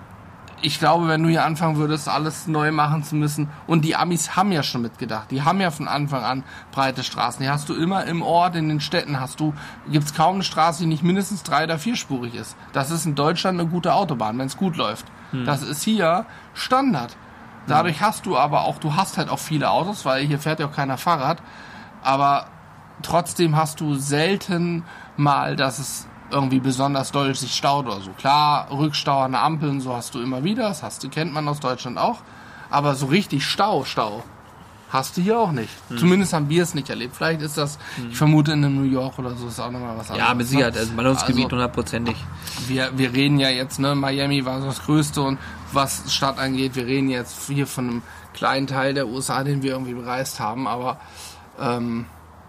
B: ich glaube, wenn du hier anfangen würdest, alles neu machen zu müssen, und die Amis haben ja schon mitgedacht, die haben ja von Anfang an breite Straßen, die hast du immer im Ort, in den Städten hast du, gibt's kaum eine Straße, die nicht mindestens drei- oder vierspurig ist. Das ist in Deutschland eine gute Autobahn, wenn es gut läuft. Hm. Das ist hier Standard. Dadurch hast du aber auch, du hast halt auch viele Autos, weil hier fährt ja auch keiner Fahrrad, aber trotzdem hast du selten mal, dass es irgendwie besonders doll sich staut oder so. Klar, Rückstau an der Ampel und so hast du immer wieder, das hast du, kennt man aus Deutschland auch, aber so richtig Stau, Stau hast du hier auch nicht. Hm. Zumindest haben wir es nicht erlebt. Vielleicht ist das, hm. ich vermute in New York oder so ist auch nochmal was anderes.
A: Ja, mit Sicherheit, also Ballungsgebiet hundertprozentig.
B: Also, wir, wir reden ja jetzt, ne, Miami war so das Größte und was Stadt angeht, wir reden jetzt hier von einem kleinen Teil der U S A, den wir irgendwie bereist haben, aber ähm,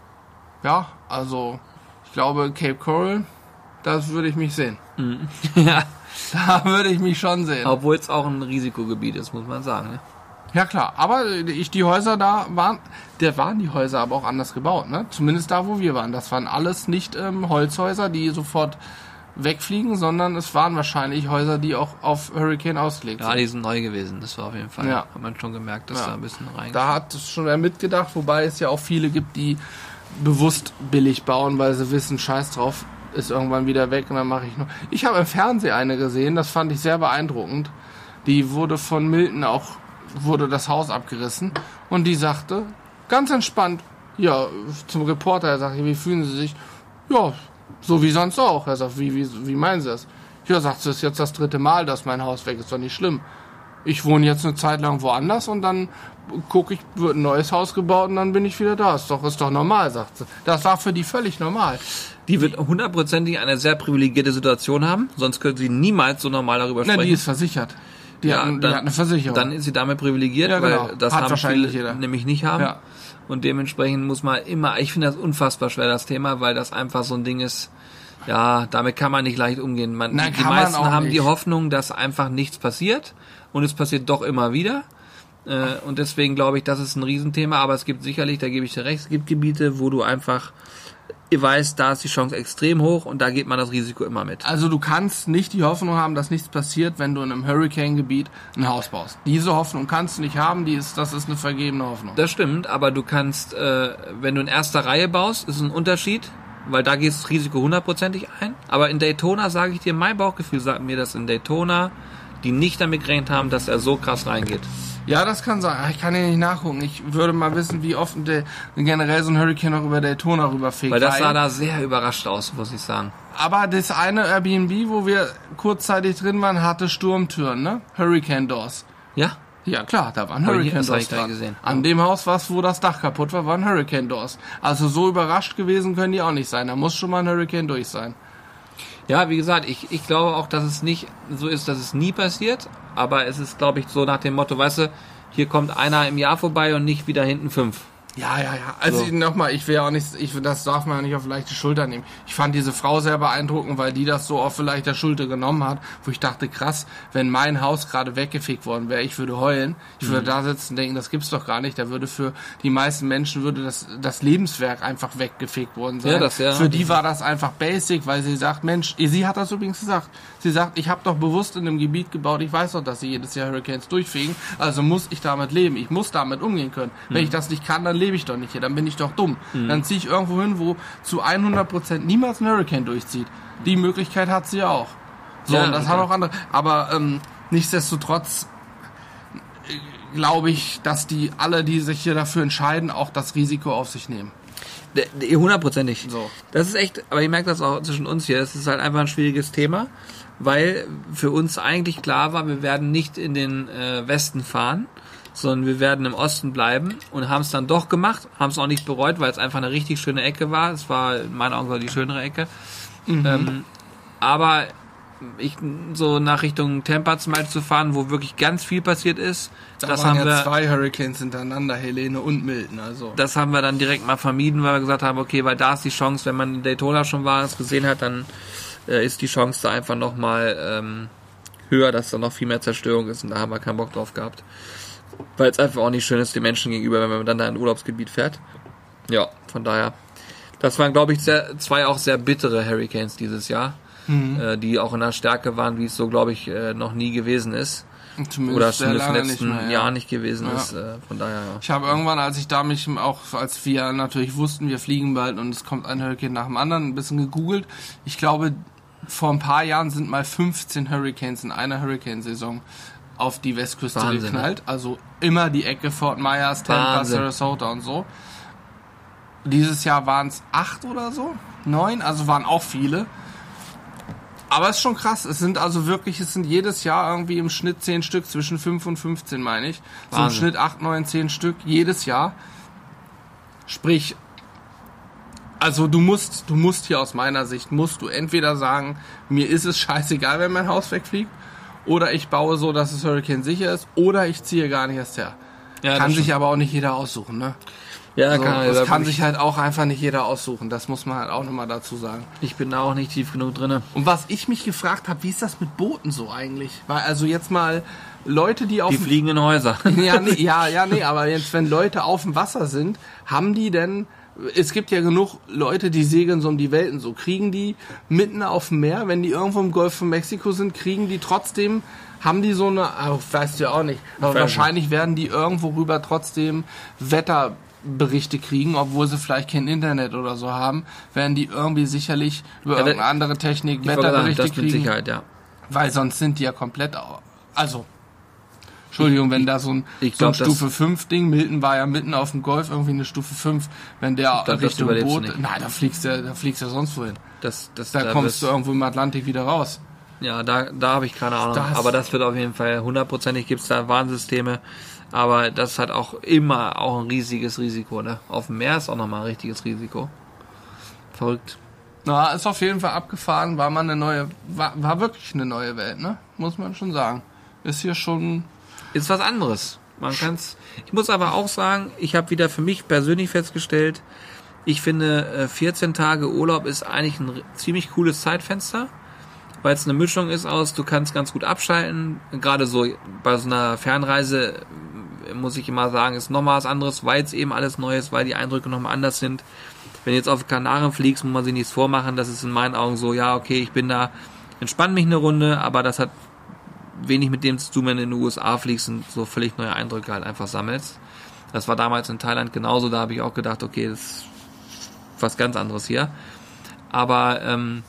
B: ja, also ich glaube Cape Coral, das würde ich mich sehen.
A: Mhm. Ja.
B: Da würde ich mich schon sehen.
A: Obwohl es auch ein Risikogebiet ist, muss man sagen. Ne?
B: Ja klar, aber ich, die Häuser da waren, der waren die Häuser aber auch anders gebaut, ne? Zumindest da, wo wir waren. Das waren alles nicht ähm, Holzhäuser, die sofort wegfliegen, sondern es waren wahrscheinlich Häuser, die auch auf Hurricane ausgelegt sind.
A: Ja, die sind neu gewesen, das war auf jeden Fall.
B: Ja.
A: Hat man schon gemerkt, dass
B: ja.
A: da ein bisschen rein.
B: Da hat es schon wer mitgedacht, wobei es ja auch viele gibt, die bewusst billig bauen, weil sie wissen, scheiß drauf, ist irgendwann wieder weg und dann mache ich noch. Ich habe im Fernsehen eine gesehen, das fand ich sehr beeindruckend. Die wurde von Milton auch, wurde das Haus abgerissen und die sagte, ganz entspannt, ja, zum Reporter, er sagte, wie fühlen Sie sich? Ja, so wie sonst auch. Er sagt, wie, wie, wie meinen Sie das? Ja, sagt sie, es ist jetzt das dritte Mal, dass mein Haus weg ist, doch nicht schlimm. Ich wohne jetzt eine Zeit lang woanders und dann gucke ich, wird ein neues Haus gebaut und dann bin ich wieder da. Ist doch, ist doch normal, sagt sie. Das war für die völlig normal.
A: Die wird hundertprozentig eine sehr privilegierte Situation haben, sonst könnte sie niemals so normal darüber sprechen.
B: Na, die ist versichert. Die,
A: ja,
B: hat, die
A: dann,
B: hat eine Versicherung.
A: Dann ist sie damit privilegiert,
B: ja, genau.
A: weil das
B: hat
A: haben
B: wahrscheinlich
A: viele
B: jeder.
A: nämlich nicht haben.
B: Ja.
A: Und dementsprechend muss man immer, ich finde das unfassbar schwer, das Thema, weil das einfach so ein Ding ist, ja, damit kann man nicht leicht umgehen. Man,
B: Nein,
A: die
B: kann
A: meisten
B: man auch
A: haben
B: nicht.
A: die Hoffnung, dass einfach nichts passiert und es passiert doch immer wieder. Äh, und deswegen glaube ich, das ist ein Riesenthema, aber es gibt sicherlich, da gebe ich dir recht, es gibt Gebiete, wo du einfach, ihr weißt, da ist die Chance extrem hoch und da geht man das Risiko immer mit.
B: Also du kannst nicht die Hoffnung haben, dass nichts passiert, wenn du in einem Hurricane-Gebiet ein Haus baust. Diese Hoffnung kannst du nicht haben, die ist, das ist eine vergebene Hoffnung.
A: Das stimmt, aber du kannst, äh, wenn du in erster Reihe baust, ist ein Unterschied, weil da geht das Risiko hundertprozentig ein. Aber in Daytona, sage ich dir, mein Bauchgefühl sagt mir, dass in Daytona die nicht damit gerechnet haben, dass er so krass reingeht.
B: Ja, das kann sein. Ich kann ja nicht nachgucken. Ich würde mal wissen, wie oft der, generell so ein Hurricane noch über Daytona rüberfegt.
A: Weil das sah da sehr überrascht aus, muss ich sagen.
B: Aber das eine Airbnb, wo wir kurzzeitig drin waren, hatte Sturmtüren, ne? Hurricane Doors.
A: Ja?
B: Ja, klar, da waren Hurricane Doors dran.
A: Gesehen.
B: An dem Haus, was, wo das Dach kaputt war, waren Hurricane Doors. Also so überrascht gewesen können die auch nicht sein. Da muss schon mal ein Hurricane durch sein.
A: Ja, wie gesagt, ich, ich glaube auch, dass es nicht so ist, dass es nie passiert. Aber es ist, glaube ich, so nach dem Motto, weißt du, hier kommt einer im Jahr vorbei und nicht wieder hinten fünf.
B: Ja, ja, ja. Also
A: so.
B: Nochmal, ich will ja auch nicht, ich, das darf man ja nicht auf leichte Schulter nehmen. Ich fand diese Frau sehr beeindruckend, weil die das so auf leichter Schulter genommen hat, wo ich dachte, krass, wenn mein Haus gerade weggefegt worden wäre, ich würde heulen. Ich würde mhm. da sitzen und denken, das gibt's doch gar nicht. Da würde für die meisten Menschen würde das, das Lebenswerk einfach weggefegt worden sein.
A: Ja, das, ja.
B: Für die war das einfach basic, weil sie sagt, Mensch, sie hat das übrigens gesagt. Sie sagt, ich habe doch bewusst in einem Gebiet gebaut, ich weiß doch, dass sie jedes Jahr Hurricanes durchfegen, also muss ich damit leben. Ich muss damit umgehen können. Mhm. Wenn ich das nicht kann, dann lebe ich doch nicht hier, dann bin ich doch dumm. Mhm. Dann ziehe ich irgendwo hin, wo zu hundert Prozent niemals ein Hurricane durchzieht. Die Möglichkeit hat sie ja auch. So,
A: Ja,
B: und das
A: klar.
B: hat auch andere. Aber ähm, nichtsdestotrotz glaube ich, dass die alle, die sich hier dafür entscheiden, auch das Risiko auf sich nehmen.
A: Hundertprozentig.
B: So.
A: Das ist echt, aber ich merke das auch zwischen uns hier, es ist halt einfach ein schwieriges Thema, weil für uns eigentlich klar war, wir werden nicht in den äh, Westen fahren, sondern wir werden im Osten bleiben und haben es dann doch gemacht, haben es auch nicht bereut, weil es einfach eine richtig schöne Ecke war. Es war in meinen Augen sogar die schönere Ecke. Mhm. Ähm, aber ich so nach Richtung Tampa zum Beispiel zu fahren, wo wirklich ganz viel passiert ist,
B: Da
A: das
B: waren
A: haben
B: ja
A: wir,
B: zwei Hurricanes hintereinander, Helene und Milton. Also.
A: das haben wir dann direkt mal vermieden, weil wir gesagt haben, okay, weil da ist die Chance, wenn man in Daytona schon war, es gesehen hat, dann äh, ist die Chance da einfach nochmal ähm, höher, dass da noch viel mehr Zerstörung ist und da haben wir keinen Bock drauf gehabt. Weil es einfach auch nicht schön ist den Menschen gegenüber, wenn man dann da in ein Urlaubsgebiet fährt. Ja, von daher. Das waren, glaube ich, sehr, zwei auch sehr bittere Hurricanes dieses Jahr, mhm. äh, die auch in der Stärke waren, wie es so, glaube ich, äh, noch nie gewesen ist.
B: Zumindest
A: Oder zumindest in den letzten
B: nicht mehr, ja.
A: Jahren nicht gewesen
B: ja.
A: ist. Äh, von daher, ja.
B: Ich habe irgendwann, als ich da mich auch, als wir natürlich wussten, wir fliegen bald und es kommt ein Hurricane nach dem anderen, ein bisschen gegoogelt. Ich glaube, vor ein paar Jahren sind mal fünfzehn Hurricanes in einer Hurricane-Saison auf die Westküste
A: Wahnsinn,
B: geknallt. Also immer die Ecke Fort Myers, Tampa,
A: Wahnsinn.
B: Sarasota und so. Dieses Jahr waren es acht oder so, neun, also waren auch viele. Aber es ist schon krass. Es sind also wirklich, es sind jedes Jahr irgendwie im Schnitt zehn Stück, zwischen fünf und fünfzehn meine ich. So im Schnitt acht, neun, zehn Stück jedes Jahr. Sprich, also du musst, du musst hier aus meiner Sicht, musst du entweder sagen, mir ist es scheißegal, wenn mein Haus wegfliegt, oder ich baue so, dass es Hurricane sicher ist, oder ich ziehe gar nicht erst her.
A: Ja,
B: kann sich
A: stimmt.
B: aber auch nicht jeder aussuchen, ne?
A: Ja,
B: So,
A: kann,
B: das
A: da
B: kann
A: bin
B: sich halt auch einfach nicht jeder aussuchen. Das muss man halt auch nochmal dazu sagen.
A: ich, ich bin da auch nicht tief genug drinne.
B: Und was ich mich gefragt habe, wie ist das mit Booten so eigentlich? Weil also jetzt mal Leute, die auf
A: Die
B: dem
A: fliegenden Häuser.
B: ja, nee, ja, ja, nee, aber jetzt wenn Leute auf dem Wasser sind, haben die denn, es gibt ja genug Leute, die segeln so um die Welten so, kriegen die mitten auf dem Meer, wenn die irgendwo im Golf von Mexiko sind, kriegen die trotzdem, haben die so eine, oh, weißt du ja auch nicht, aber
A: Weiß
B: wahrscheinlich nicht. Werden die irgendwo rüber trotzdem Wetterberichte kriegen, obwohl sie vielleicht kein Internet oder so haben, werden die irgendwie sicherlich über
A: Ja,
B: irgendeine andere Technik
A: Ich wollte sagen,
B: Wetterberichte
A: das mit
B: kriegen,
A: Sicherheit, ja.
B: weil sonst sind die ja komplett, au- also Entschuldigung, wenn da so ein,
A: ich
B: so ein
A: glaub, das-
B: Stufe fünf Ding, Milton war ja mitten auf dem Golf, irgendwie eine Stufe fünf, wenn der
A: glaub, das
B: Richtung
A: überlebst du
B: Boot,
A: nicht.
B: nein, da fliegst du, da fliegst du sonst wohin.
A: Das, das,
B: Da
A: da
B: kommst
A: wirst-
B: du irgendwo im Atlantik wieder raus.
A: Ja, da, da habe ich keine Ahnung.
B: Das-
A: aber das wird auf jeden Fall hundertprozentig, gibt es da Warnsysteme. Aber das hat auch immer auch ein riesiges Risiko. Ne? Auf dem Meer ist auch nochmal ein richtiges Risiko. Verrückt.
B: Na, ist auf jeden Fall abgefahren, war mal eine neue, war, war wirklich eine neue Welt, ne? Muss man schon sagen. Ist hier schon,
A: Ist was anderes. Man kann's. Ich muss aber auch sagen, ich habe wieder für mich persönlich festgestellt, ich finde äh, vierzehn Tage Urlaub ist eigentlich ein r- ziemlich cooles Zeitfenster, weil es eine Mischung ist aus, du kannst ganz gut abschalten. Gerade so bei so einer Fernreise äh, muss ich immer sagen, ist nochmal was anderes, weil es eben alles neu ist, weil die Eindrücke nochmal anders sind. Wenn du jetzt auf Kanaren fliegst, muss man sich nichts vormachen. Das ist in meinen Augen so, ja, okay, ich bin da, entspann mich eine Runde, aber das hat wenig mit dem zu tun, wenn du in die U S A fliegst und so völlig neue Eindrücke halt einfach sammelst. Das war damals in Thailand genauso, da habe ich auch gedacht, okay, das ist was ganz anderes hier. Aber ähm,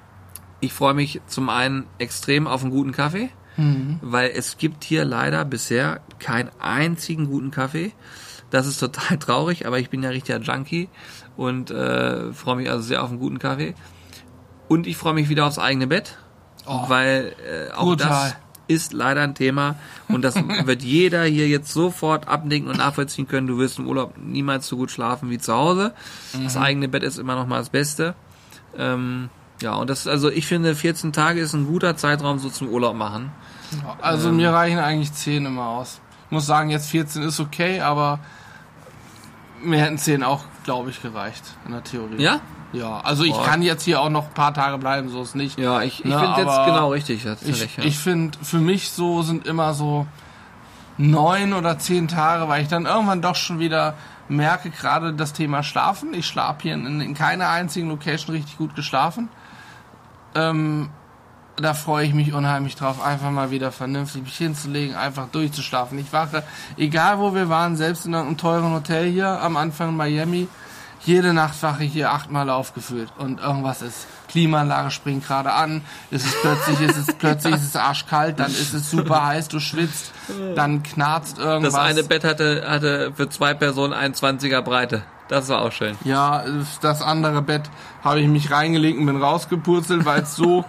A: ich freue mich zum einen extrem auf einen guten Kaffee, mhm. weil es gibt hier leider bisher keinen einzigen guten Kaffee. Das ist total traurig, aber ich bin ja richtiger Junkie und äh, freue mich also sehr auf einen guten Kaffee. Und ich freue mich wieder aufs eigene Bett,
B: Oh,
A: weil äh, auch
B: brutal.
A: das ist leider ein Thema und das wird jeder hier jetzt sofort abnicken und nachvollziehen können. Du wirst im Urlaub niemals so gut schlafen wie zu Hause. Mhm. Das eigene Bett ist immer noch mal das Beste. Ähm, ja, und das, also ich finde, vierzehn Tage ist ein guter Zeitraum so zum Urlaub machen.
B: also
A: Ähm.
B: mir reichen eigentlich zehn immer aus. Ich muss sagen, jetzt vierzehn ist okay, aber mir hätten zehn auch, glaube ich, gereicht, in der Theorie.
A: Ja?
B: Ja, also ich
A: Boah.
B: kann jetzt hier auch noch ein paar Tage bleiben, so ist nicht.
A: Ja, ich, ich
B: Ja,
A: finde jetzt
B: aber
A: genau richtig. Das ist
B: Ich,
A: recht, ja.
B: ich finde, für mich so sind immer so neun oder zehn Tage, weil ich dann irgendwann doch schon wieder merke, gerade das Thema Schlafen. Ich schlafe hier in, in keiner einzigen Location richtig gut geschlafen. Ähm, da freue ich mich unheimlich drauf, einfach mal wieder vernünftig mich hinzulegen, einfach durchzuschlafen. Ich wache, egal wo wir waren, selbst in einem teuren Hotel hier am Anfang in Miami, jede Nacht wache ich hier achtmal aufgeführt und irgendwas ist. Klimaanlage springt gerade an, ist es plötzlich, ist es plötzlich ist es arschkalt, dann ist es super heiß, du schwitzt, dann knarzt irgendwas.
A: Das eine Bett hatte, hatte für zwei Personen ein zwanziger Breite. Das war auch schön.
B: Ja, das andere Bett habe ich mich reingelegt und bin rausgepurzelt, weil es so,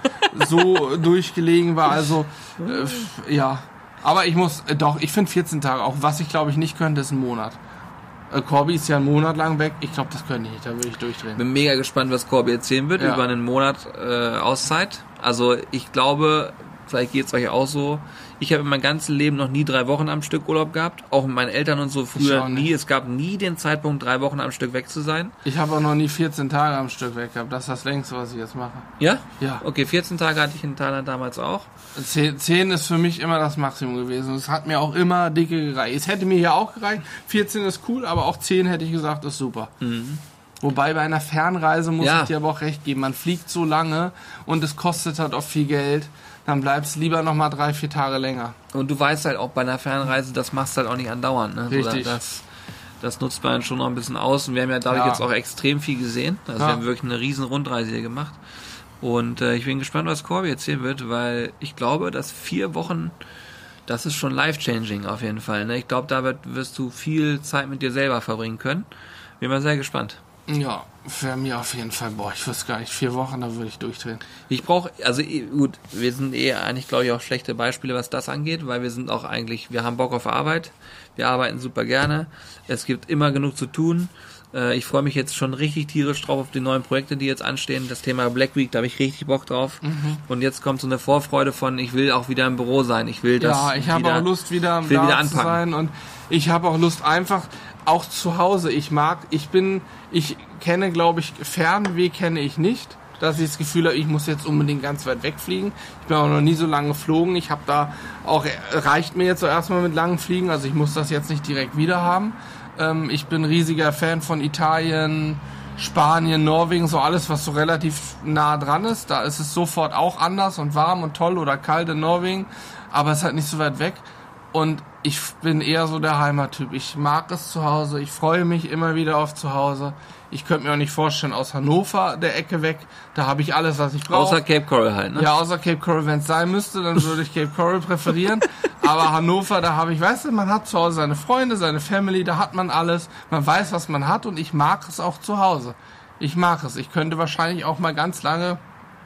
B: so durchgelegen war. Also, äh, ja. Aber ich muss, äh, doch, ich finde vierzehn Tage auch. Was ich glaube ich nicht könnte, ist ein Monat. Äh, Corby ist ja einen Monat lang weg. Ich glaube, das könnte ich nicht. Da würde ich durchdrehen.
A: Bin mega gespannt, was Corby erzählen wird
B: Ja.
A: über einen Monat äh, Auszeit. Also ich glaube, vielleicht geht es euch auch so. Ich habe mein ganzes Leben noch nie drei Wochen am Stück Urlaub gehabt. Auch mit meinen Eltern und so früher
B: auch nicht.
A: nie. Es gab nie den Zeitpunkt, drei Wochen am Stück weg zu sein.
B: Ich habe auch noch nie vierzehn Tage am Stück weg gehabt. Das ist das längste, was ich jetzt mache.
A: Ja?
B: Ja.
A: Okay, vierzehn Tage hatte ich in Thailand damals auch.
B: Zehn, zehn ist für mich immer das Maximum gewesen. Es hat mir auch immer dicke gereicht. Es hätte mir ja auch gereicht. vierzehn ist cool, aber auch zehn hätte ich gesagt, ist super.
A: Mhm.
B: Wobei bei einer Fernreise muss
A: Ja.
B: ich dir aber auch recht geben. Man fliegt so lange und es kostet halt auch viel Geld. Dann bleibst lieber noch mal drei, vier Tage länger.
A: Und du weißt halt auch bei einer Fernreise, das machst du halt auch nicht andauernd. Ne?
B: Richtig.
A: So, das, das nutzt man schon noch ein bisschen aus. Und wir haben ja dadurch
B: Ja.
A: jetzt auch extrem viel gesehen. Also
B: Ja.
A: wir haben wirklich eine riesen Rundreise hier gemacht. Und äh, ich bin gespannt, was Corby erzählen wird, weil ich glaube, dass vier Wochen, das ist schon life-changing auf jeden Fall. Ne? Ich glaube, da wird, wirst du viel Zeit mit dir selber verbringen können. Bin mal sehr gespannt.
B: Ja, für mich auf jeden Fall. Boah, ich wüsste gar nicht. Vier Wochen, da würde ich durchdrehen.
A: Ich brauche, also eh, gut, wir sind eh eigentlich, glaube ich, auch schlechte Beispiele, was das angeht, weil wir sind auch eigentlich, wir haben Bock auf Arbeit, wir arbeiten super gerne, es gibt immer genug zu tun. Äh, ich freue mich jetzt schon richtig tierisch drauf auf die neuen Projekte, die jetzt anstehen. Das Thema Black Week, da habe ich richtig Bock drauf.
B: Mhm.
A: Und jetzt kommt so eine Vorfreude von, ich will auch wieder im Büro sein, ich will das
B: Ja, ich habe
A: wieder,
B: auch Lust, wieder
A: will
B: da
A: wieder
B: zu
A: anpacken.
B: sein. Und ich habe auch Lust, einfach auch zu Hause. Ich mag, ich bin, ich kenne, glaube ich, Fernweh kenne ich nicht. Dass ich das Gefühl habe, ich muss jetzt unbedingt ganz weit wegfliegen. Ich bin auch noch nie so lange geflogen. Ich habe da auch, reicht mir jetzt so erstmal mit langen Fliegen. Also ich muss das jetzt nicht direkt wieder haben. Ähm, ich bin riesiger Fan von Italien, Spanien, Norwegen, so alles, was so relativ nah dran ist. Da ist es sofort auch anders und warm und toll oder kalt in Norwegen. Aber es ist halt nicht so weit weg. Und ich bin eher so der Heimattyp. Ich mag es zu Hause. Ich freue mich immer wieder auf zu Hause. Ich könnte mir auch nicht vorstellen, aus Hannover der Ecke weg. Da habe ich alles, was ich brauche.
A: Außer Cape Coral halt, ne?
B: Ja, außer Cape Coral, wenn es sein müsste, dann würde ich Cape Coral präferieren. Aber Hannover, da habe ich, weißt du, man hat zu Hause seine Freunde, seine Family, da hat man alles. Man weiß, was man hat und ich mag es auch zu Hause. Ich mag es. Ich könnte wahrscheinlich auch mal ganz lange,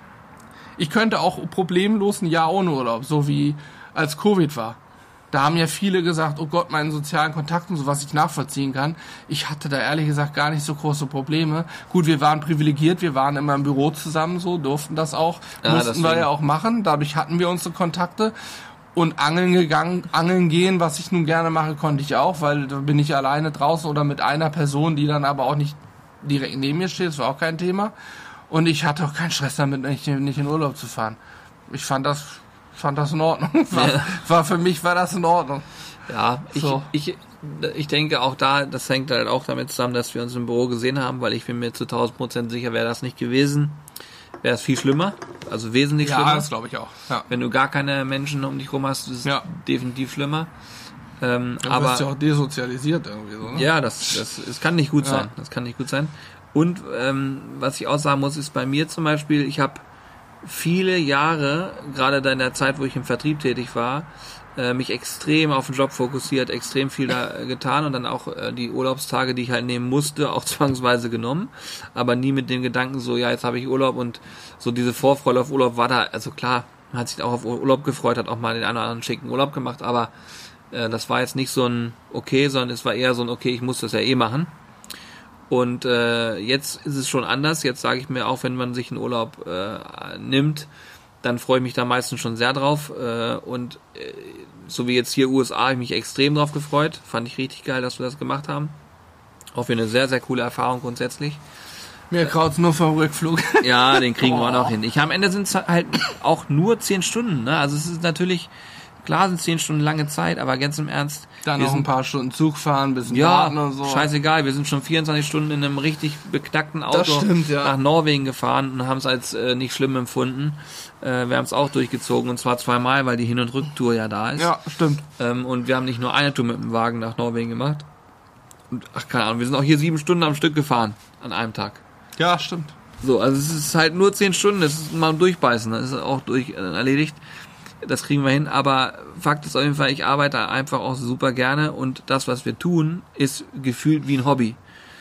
B: ich könnte auch problemlos ein Jahr ohne Urlaub, so wie als Covid war. Da haben ja viele gesagt, oh Gott, meinen sozialen Kontakten, so was ich nachvollziehen kann. Ich hatte da ehrlich gesagt gar nicht so große Probleme. Gut, wir waren privilegiert, wir waren immer im Büro zusammen, so durften das auch,
A: Ja,
B: mussten
A: deswegen.
B: wir ja auch machen. Dadurch hatten wir unsere Kontakte. Und angeln gegangen, angeln gehen, was ich nun gerne mache, konnte ich auch, weil da bin ich alleine draußen oder mit einer Person, die dann aber auch nicht direkt neben mir steht. Das war auch kein Thema. Und ich hatte auch keinen Stress damit, nicht, nicht in Urlaub zu fahren. Ich fand das Ich fand das in Ordnung. War,
A: Ja.
B: war für mich war das in Ordnung.
A: Ja, ich,
B: So.
A: ich, ich denke auch da, das hängt halt auch damit zusammen, dass wir uns im Büro gesehen haben, weil ich bin mir zu tausend Prozent sicher, wäre das nicht gewesen, wäre es viel schlimmer, also wesentlich schlimmer.
B: glaube ich auch. Ja.
A: Wenn du gar keine Menschen um dich rum hast, ist es
B: Ja.
A: definitiv schlimmer. Ähm,
B: Du
A: aber
B: bist ja auch desozialisiert irgendwie so, ne?
A: ja, das, das, es kann nicht gut
B: Ja.
A: sein. Das kann nicht gut sein. Und ähm, was ich auch sagen muss, ist bei mir zum Beispiel, ich habe viele Jahre, gerade da in der Zeit, wo ich im Vertrieb tätig war, äh, mich extrem auf den Job fokussiert, extrem viel da äh, getan und dann auch äh, die Urlaubstage, die ich halt nehmen musste, auch zwangsweise genommen, aber nie mit dem Gedanken so, ja, jetzt habe ich Urlaub und so diese Vorfreude auf Urlaub war da, also klar, man hat sich auch auf Urlaub gefreut, hat auch mal den einen oder anderen schicken Urlaub gemacht, aber äh, das war jetzt nicht so ein okay, sondern es war eher so ein okay, ich muss das ja eh machen. Und äh, jetzt ist es schon anders. Jetzt sage ich mir auch, wenn man sich einen Urlaub äh, nimmt, dann freue ich mich da meistens schon sehr drauf. Äh, und äh, so wie jetzt hier U S A, habe ich mich extrem drauf gefreut. Fand ich richtig geil, dass wir das gemacht haben. Auch für eine sehr, sehr coole Erfahrung grundsätzlich.
B: Mir kraut's nur vom Rückflug.
A: Ja, den kriegen wir
B: Oh.
A: auch noch hin. Ich am Ende sind es halt auch nur zehn Stunden. Ne? Also es ist natürlich, klar sind zehn Stunden lange Zeit, aber ganz im Ernst.
B: Dann
A: wir
B: noch
A: sind-
B: ein paar Stunden Zug fahren, bisschen
A: Ja,
B: warten und so.
A: scheißegal, wir sind schon vierundzwanzig Stunden in einem richtig beknackten Auto
B: Das stimmt, ja.
A: nach Norwegen gefahren und haben es als äh, nicht schlimm empfunden. Äh, wir haben es auch durchgezogen und zwar zweimal, weil die Hin- und Rücktour ja da ist.
B: Ja, stimmt.
A: Ähm, und wir haben nicht nur eine Tour mit dem Wagen nach Norwegen gemacht. Und, ach, keine Ahnung, wir sind auch hier sieben Stunden am Stück gefahren an einem Tag.
B: Ja, stimmt.
A: So, also es ist halt nur zehn Stunden, das ist mal durchbeißen, das ist auch durch äh, erledigt. Das kriegen wir hin, aber Fakt ist auf jeden Fall, ich arbeite einfach auch super gerne und das, was wir tun, ist gefühlt wie ein Hobby.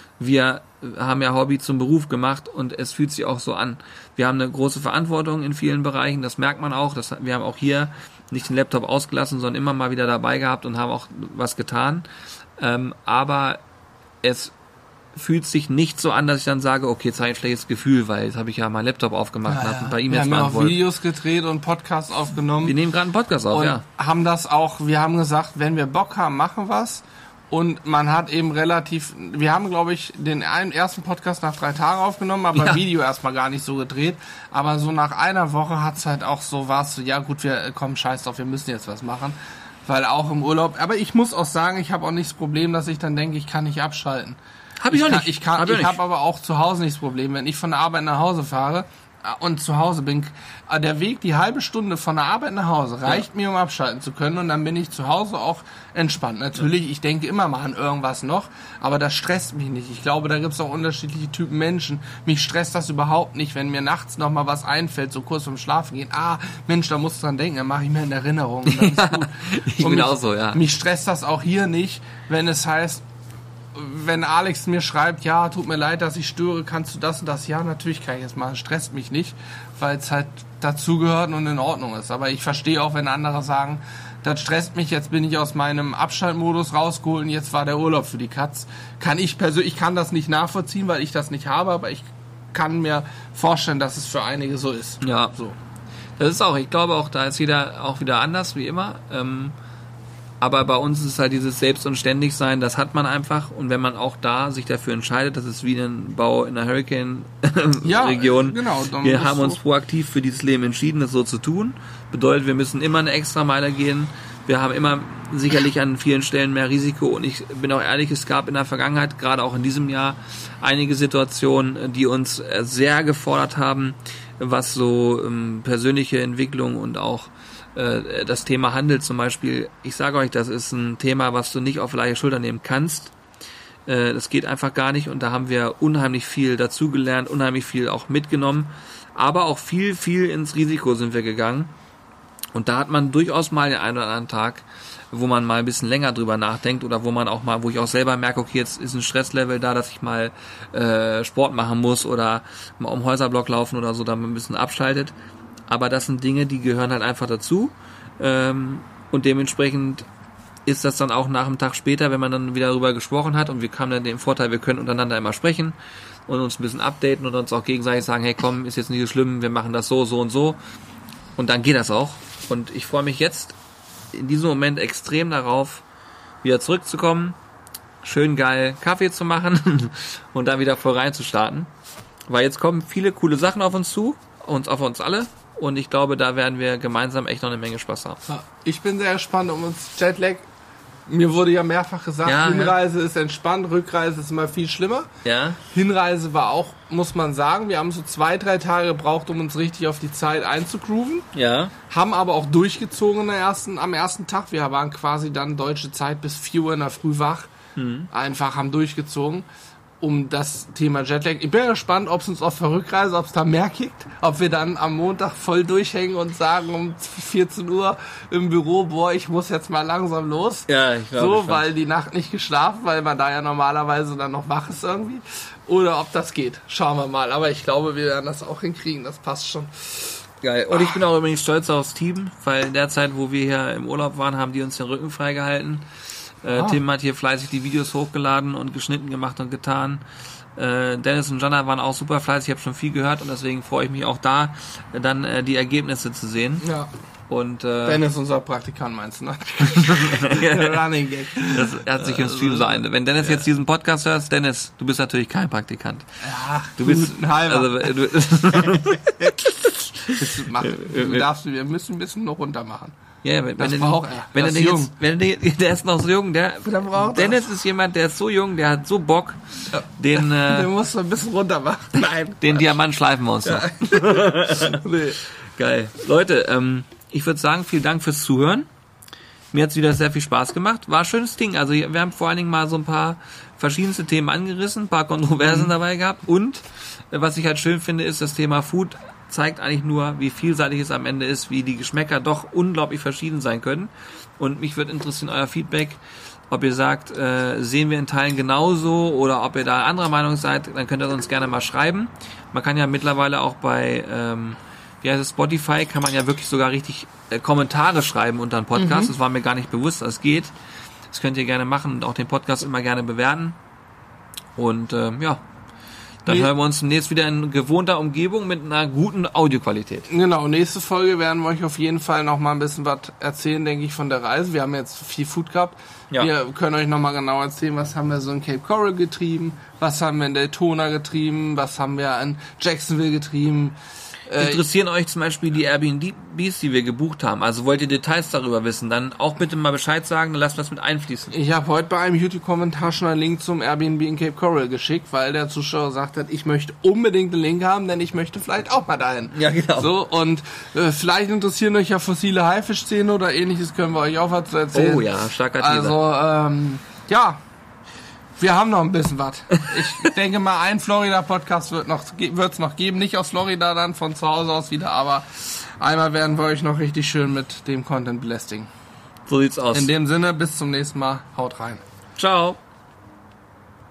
A: Wir haben ja Hobby zum Beruf gemacht und es fühlt sich auch so an. Wir haben eine große Verantwortung in vielen Bereichen, das merkt man auch. Das, wir haben auch hier nicht den Laptop ausgelassen, sondern immer mal wieder dabei gehabt und haben auch was getan. Ähm, aber es fühlt sich nicht so an, dass ich dann sage, okay, jetzt habe ich ein schlechtes Gefühl, weil jetzt habe ich ja meinen Laptop aufgemacht
B: ja,
A: und
B: ja.
A: habe ein paar
B: E-Mails
A: E-Mails
B: beantwortet. Wir haben
A: beantwortet.
B: auch Videos gedreht und Podcasts aufgenommen.
A: Wir nehmen gerade einen Podcast auf,
B: und
A: ja.
B: haben das auch, wir haben gesagt, wenn wir Bock haben, machen was. Und man hat eben relativ, wir haben, glaube ich, den einen ersten Podcast nach drei Tagen aufgenommen, aber
A: ja.
B: Video erstmal gar nicht so gedreht. Aber so nach einer Woche hat's halt auch so, war's so, ja gut, wir kommen scheiß drauf, wir müssen jetzt was machen. Weil auch im Urlaub, aber ich muss auch sagen, ich habe auch nicht das Problem, dass ich dann denke, ich kann nicht abschalten.
A: Hab ich, ich auch
B: kann,
A: nicht.
B: Ich, kann,
A: hab
B: ich, ich habe aber auch zu Hause nicht das Problem. Wenn ich von der Arbeit nach Hause fahre und zu Hause bin, der Weg, die halbe Stunde von der Arbeit nach Hause reicht ja. mir, um abschalten zu können und dann bin ich zu Hause auch entspannt. Natürlich, ja. ich denke immer mal an irgendwas noch, aber das stresst mich nicht. Ich glaube, da gibt es auch unterschiedliche Typen Menschen. Mich stresst das überhaupt nicht, wenn mir nachts noch mal was einfällt, so kurz vorm Schlafen gehen. Ah, Mensch, da musst du dran denken, dann mache ich mir in Erinnerung. Und dann ist gut.
A: ich
B: und
A: bin
B: mich,
A: auch so, ja.
B: Mich stresst das auch hier nicht, wenn es heißt, wenn Alex mir schreibt, ja, tut mir leid, dass ich störe, kannst du das und das? Ja, natürlich kann ich das machen, stresst mich nicht, weil es halt dazugehört und in Ordnung ist. Aber ich verstehe auch, wenn andere sagen, das stresst mich, jetzt bin ich aus meinem Abschaltmodus rausgeholt und jetzt war der Urlaub für die Katz. Kann ich persönlich, ich kann das nicht nachvollziehen, weil ich das nicht habe, aber ich kann mir vorstellen, dass es für einige so ist.
A: Ja,
B: so.
A: Das ist auch, ich glaube auch, da ist jeder auch wieder anders, wie immer. Ähm, Aber bei uns ist halt dieses Selbst- und Ständigsein, das hat man einfach. Und wenn man auch da sich dafür entscheidet, das ist wie ein Bau in einer Hurricane-Region.
B: Ja, genau.
A: Wir haben uns so proaktiv für dieses Leben entschieden, das so zu tun. Bedeutet, wir müssen immer eine Extrameile gehen. Wir haben immer sicherlich an vielen Stellen mehr Risiko. Und ich bin auch ehrlich, es gab in der Vergangenheit, gerade auch in diesem Jahr, einige Situationen, die uns sehr gefordert haben, was so ähm, persönliche Entwicklung und auch das Thema Handel zum Beispiel, ich sage euch, das ist ein Thema, was du nicht auf leichte Schulter nehmen kannst. Das geht einfach gar nicht und da haben wir unheimlich viel dazugelernt, unheimlich viel auch mitgenommen, aber auch viel, viel ins Risiko sind wir gegangen und da hat man durchaus mal den einen oder anderen Tag, wo man mal ein bisschen länger drüber nachdenkt oder wo man auch mal, wo ich auch selber merke, okay, jetzt ist ein Stresslevel da, dass ich mal äh, Sport machen muss oder mal um Häuserblock laufen oder so, da man ein bisschen abschaltet. Aber das sind Dinge, die gehören halt einfach dazu. Ähm, und dementsprechend ist das dann auch nach einem Tag später, wenn man dann wieder darüber gesprochen hat und wir haben dann den Vorteil, wir können untereinander immer sprechen und uns ein bisschen updaten und uns auch gegenseitig sagen, hey komm, ist jetzt nicht so schlimm, wir machen das so, so und so. Und dann geht das auch. Und ich freue mich jetzt in diesem Moment extrem darauf, wieder zurückzukommen, schön geil Kaffee zu machen und dann wieder voll reinzustarten. Weil jetzt kommen viele coole Sachen auf uns zu, uns auf uns alle. Und ich glaube, da werden wir gemeinsam echt noch eine Menge Spaß haben.
B: Ich bin sehr gespannt um uns Jetlag. Mir wurde ja mehrfach gesagt, ja, Hinreise ja. ist entspannt, Rückreise ist immer viel schlimmer.
A: Ja.
B: Hinreise war auch, muss man sagen, wir haben so zwei, drei Tage gebraucht, um uns richtig auf die Zeit einzugrooven.
A: Ja.
B: Haben aber auch durchgezogen in der ersten, am ersten Tag. Wir waren quasi dann deutsche Zeit bis vier Uhr in der Früh wach. Hm. Einfach haben durchgezogen. Um das Thema Jetlag. Ich bin gespannt, ob es uns auf der Rückreise, ob es da mehr kickt, ob wir dann am Montag voll durchhängen und sagen um vierzehn Uhr im Büro, boah, ich muss jetzt mal langsam los.
A: Ja, ich glaube.
B: So, weil die Nacht nicht geschlafen, weil man da ja normalerweise dann noch wach ist irgendwie. Oder ob das geht. Schauen wir mal. Aber ich glaube, wir werden das auch hinkriegen. Das passt schon.
A: Geil. Und ich bin auch übrigens stolz aufs Team, weil in der Zeit, wo wir hier im Urlaub waren, haben die uns den Rücken freigehalten. Äh, ah. Tim hat hier fleißig die Videos hochgeladen und geschnitten, gemacht und getan. Äh, Dennis und Jana waren auch super fleißig, ich habe schon viel gehört und deswegen freue ich mich auch da, äh, dann äh, die Ergebnisse zu sehen.
B: Ja.
A: Und, äh,
B: Dennis, unser Praktikant, meinst du, ne? Running Gag.
A: Das hat sich im Stream so ein. Wenn Dennis ja. jetzt diesen Podcast hört, Dennis, du bist natürlich kein Praktikant.
B: Ja,
A: du bist
B: ein halber.
A: Also, du,
B: du darfst, wir müssen ein bisschen noch runter machen.
A: Ja, wenn,
B: das
A: wenn
B: braucht
A: er,
B: er.
A: Wenn
B: das
A: er
B: ist jung.
A: Jetzt, wenn der, der ist noch so jung, der, Dennis ist jemand, der ist so jung, der hat so Bock, ja. den, äh,
B: den musst du ein bisschen runter machen. Nein.
A: Den Quatsch. Diamant schleifen wir uns ja. noch. Nee. Geil. Leute, ähm, ich würde sagen, vielen Dank fürs Zuhören. Mir hat's wieder sehr viel Spaß gemacht. War ein schönes Ding. Also wir haben vor allen Dingen mal so ein paar verschiedenste Themen angerissen, ein paar Kontroversen mhm. dabei gehabt. Und äh, was ich halt schön finde, ist das Thema Food zeigt eigentlich nur, wie vielseitig es am Ende ist, wie die Geschmäcker doch unglaublich verschieden sein können. Und mich würde interessieren euer Feedback, ob ihr sagt, äh, sehen wir in Teilen genauso oder ob ihr da anderer Meinung seid, dann könnt ihr uns gerne mal schreiben. Man kann ja mittlerweile auch bei, ähm, wie heißt es, Spotify, kann man ja wirklich sogar richtig äh, Kommentare schreiben unter einen Podcast. Mhm. Das war mir gar nicht bewusst, dass es geht. Das könnt ihr gerne machen und auch den Podcast immer gerne bewerten. Und ähm, ja, dann nee. hören wir uns demnächst wieder in gewohnter Umgebung mit einer guten Audioqualität.
B: Genau, nächste Folge werden wir euch auf jeden Fall noch mal ein bisschen was erzählen, denke ich, von der Reise. Wir haben jetzt viel Food gehabt. Ja. Wir können euch noch mal genau erzählen, was haben wir so in Cape Coral getrieben, was haben wir in Daytona getrieben, was haben wir in Jacksonville getrieben.
A: Interessieren euch zum Beispiel die Airbnbs, die wir gebucht haben? Also wollt ihr Details darüber wissen? Dann auch bitte mal Bescheid sagen, dann lasst das mit einfließen.
B: Ich habe heute bei einem YouTube-Kommentar schon einen Link zum Airbnb in Cape Coral geschickt, weil der Zuschauer gesagt hat, ich möchte unbedingt einen Link haben, denn ich möchte vielleicht auch mal dahin.
A: Ja, genau.
B: So, und äh, vielleicht interessieren euch ja fossile Haifischzähne oder ähnliches, können wir euch auch was erzählen.
A: Oh ja, starker Teaser.
B: Also, ähm, ja... Wir haben noch ein bisschen was. Ich denke mal, ein Florida-Podcast wird noch, wird's noch geben. Nicht aus Florida, dann von zu Hause aus wieder, aber einmal werden wir euch noch richtig schön mit dem Content belästigen.
A: So sieht's aus.
B: In dem Sinne, bis zum nächsten Mal. Haut rein.
A: Ciao.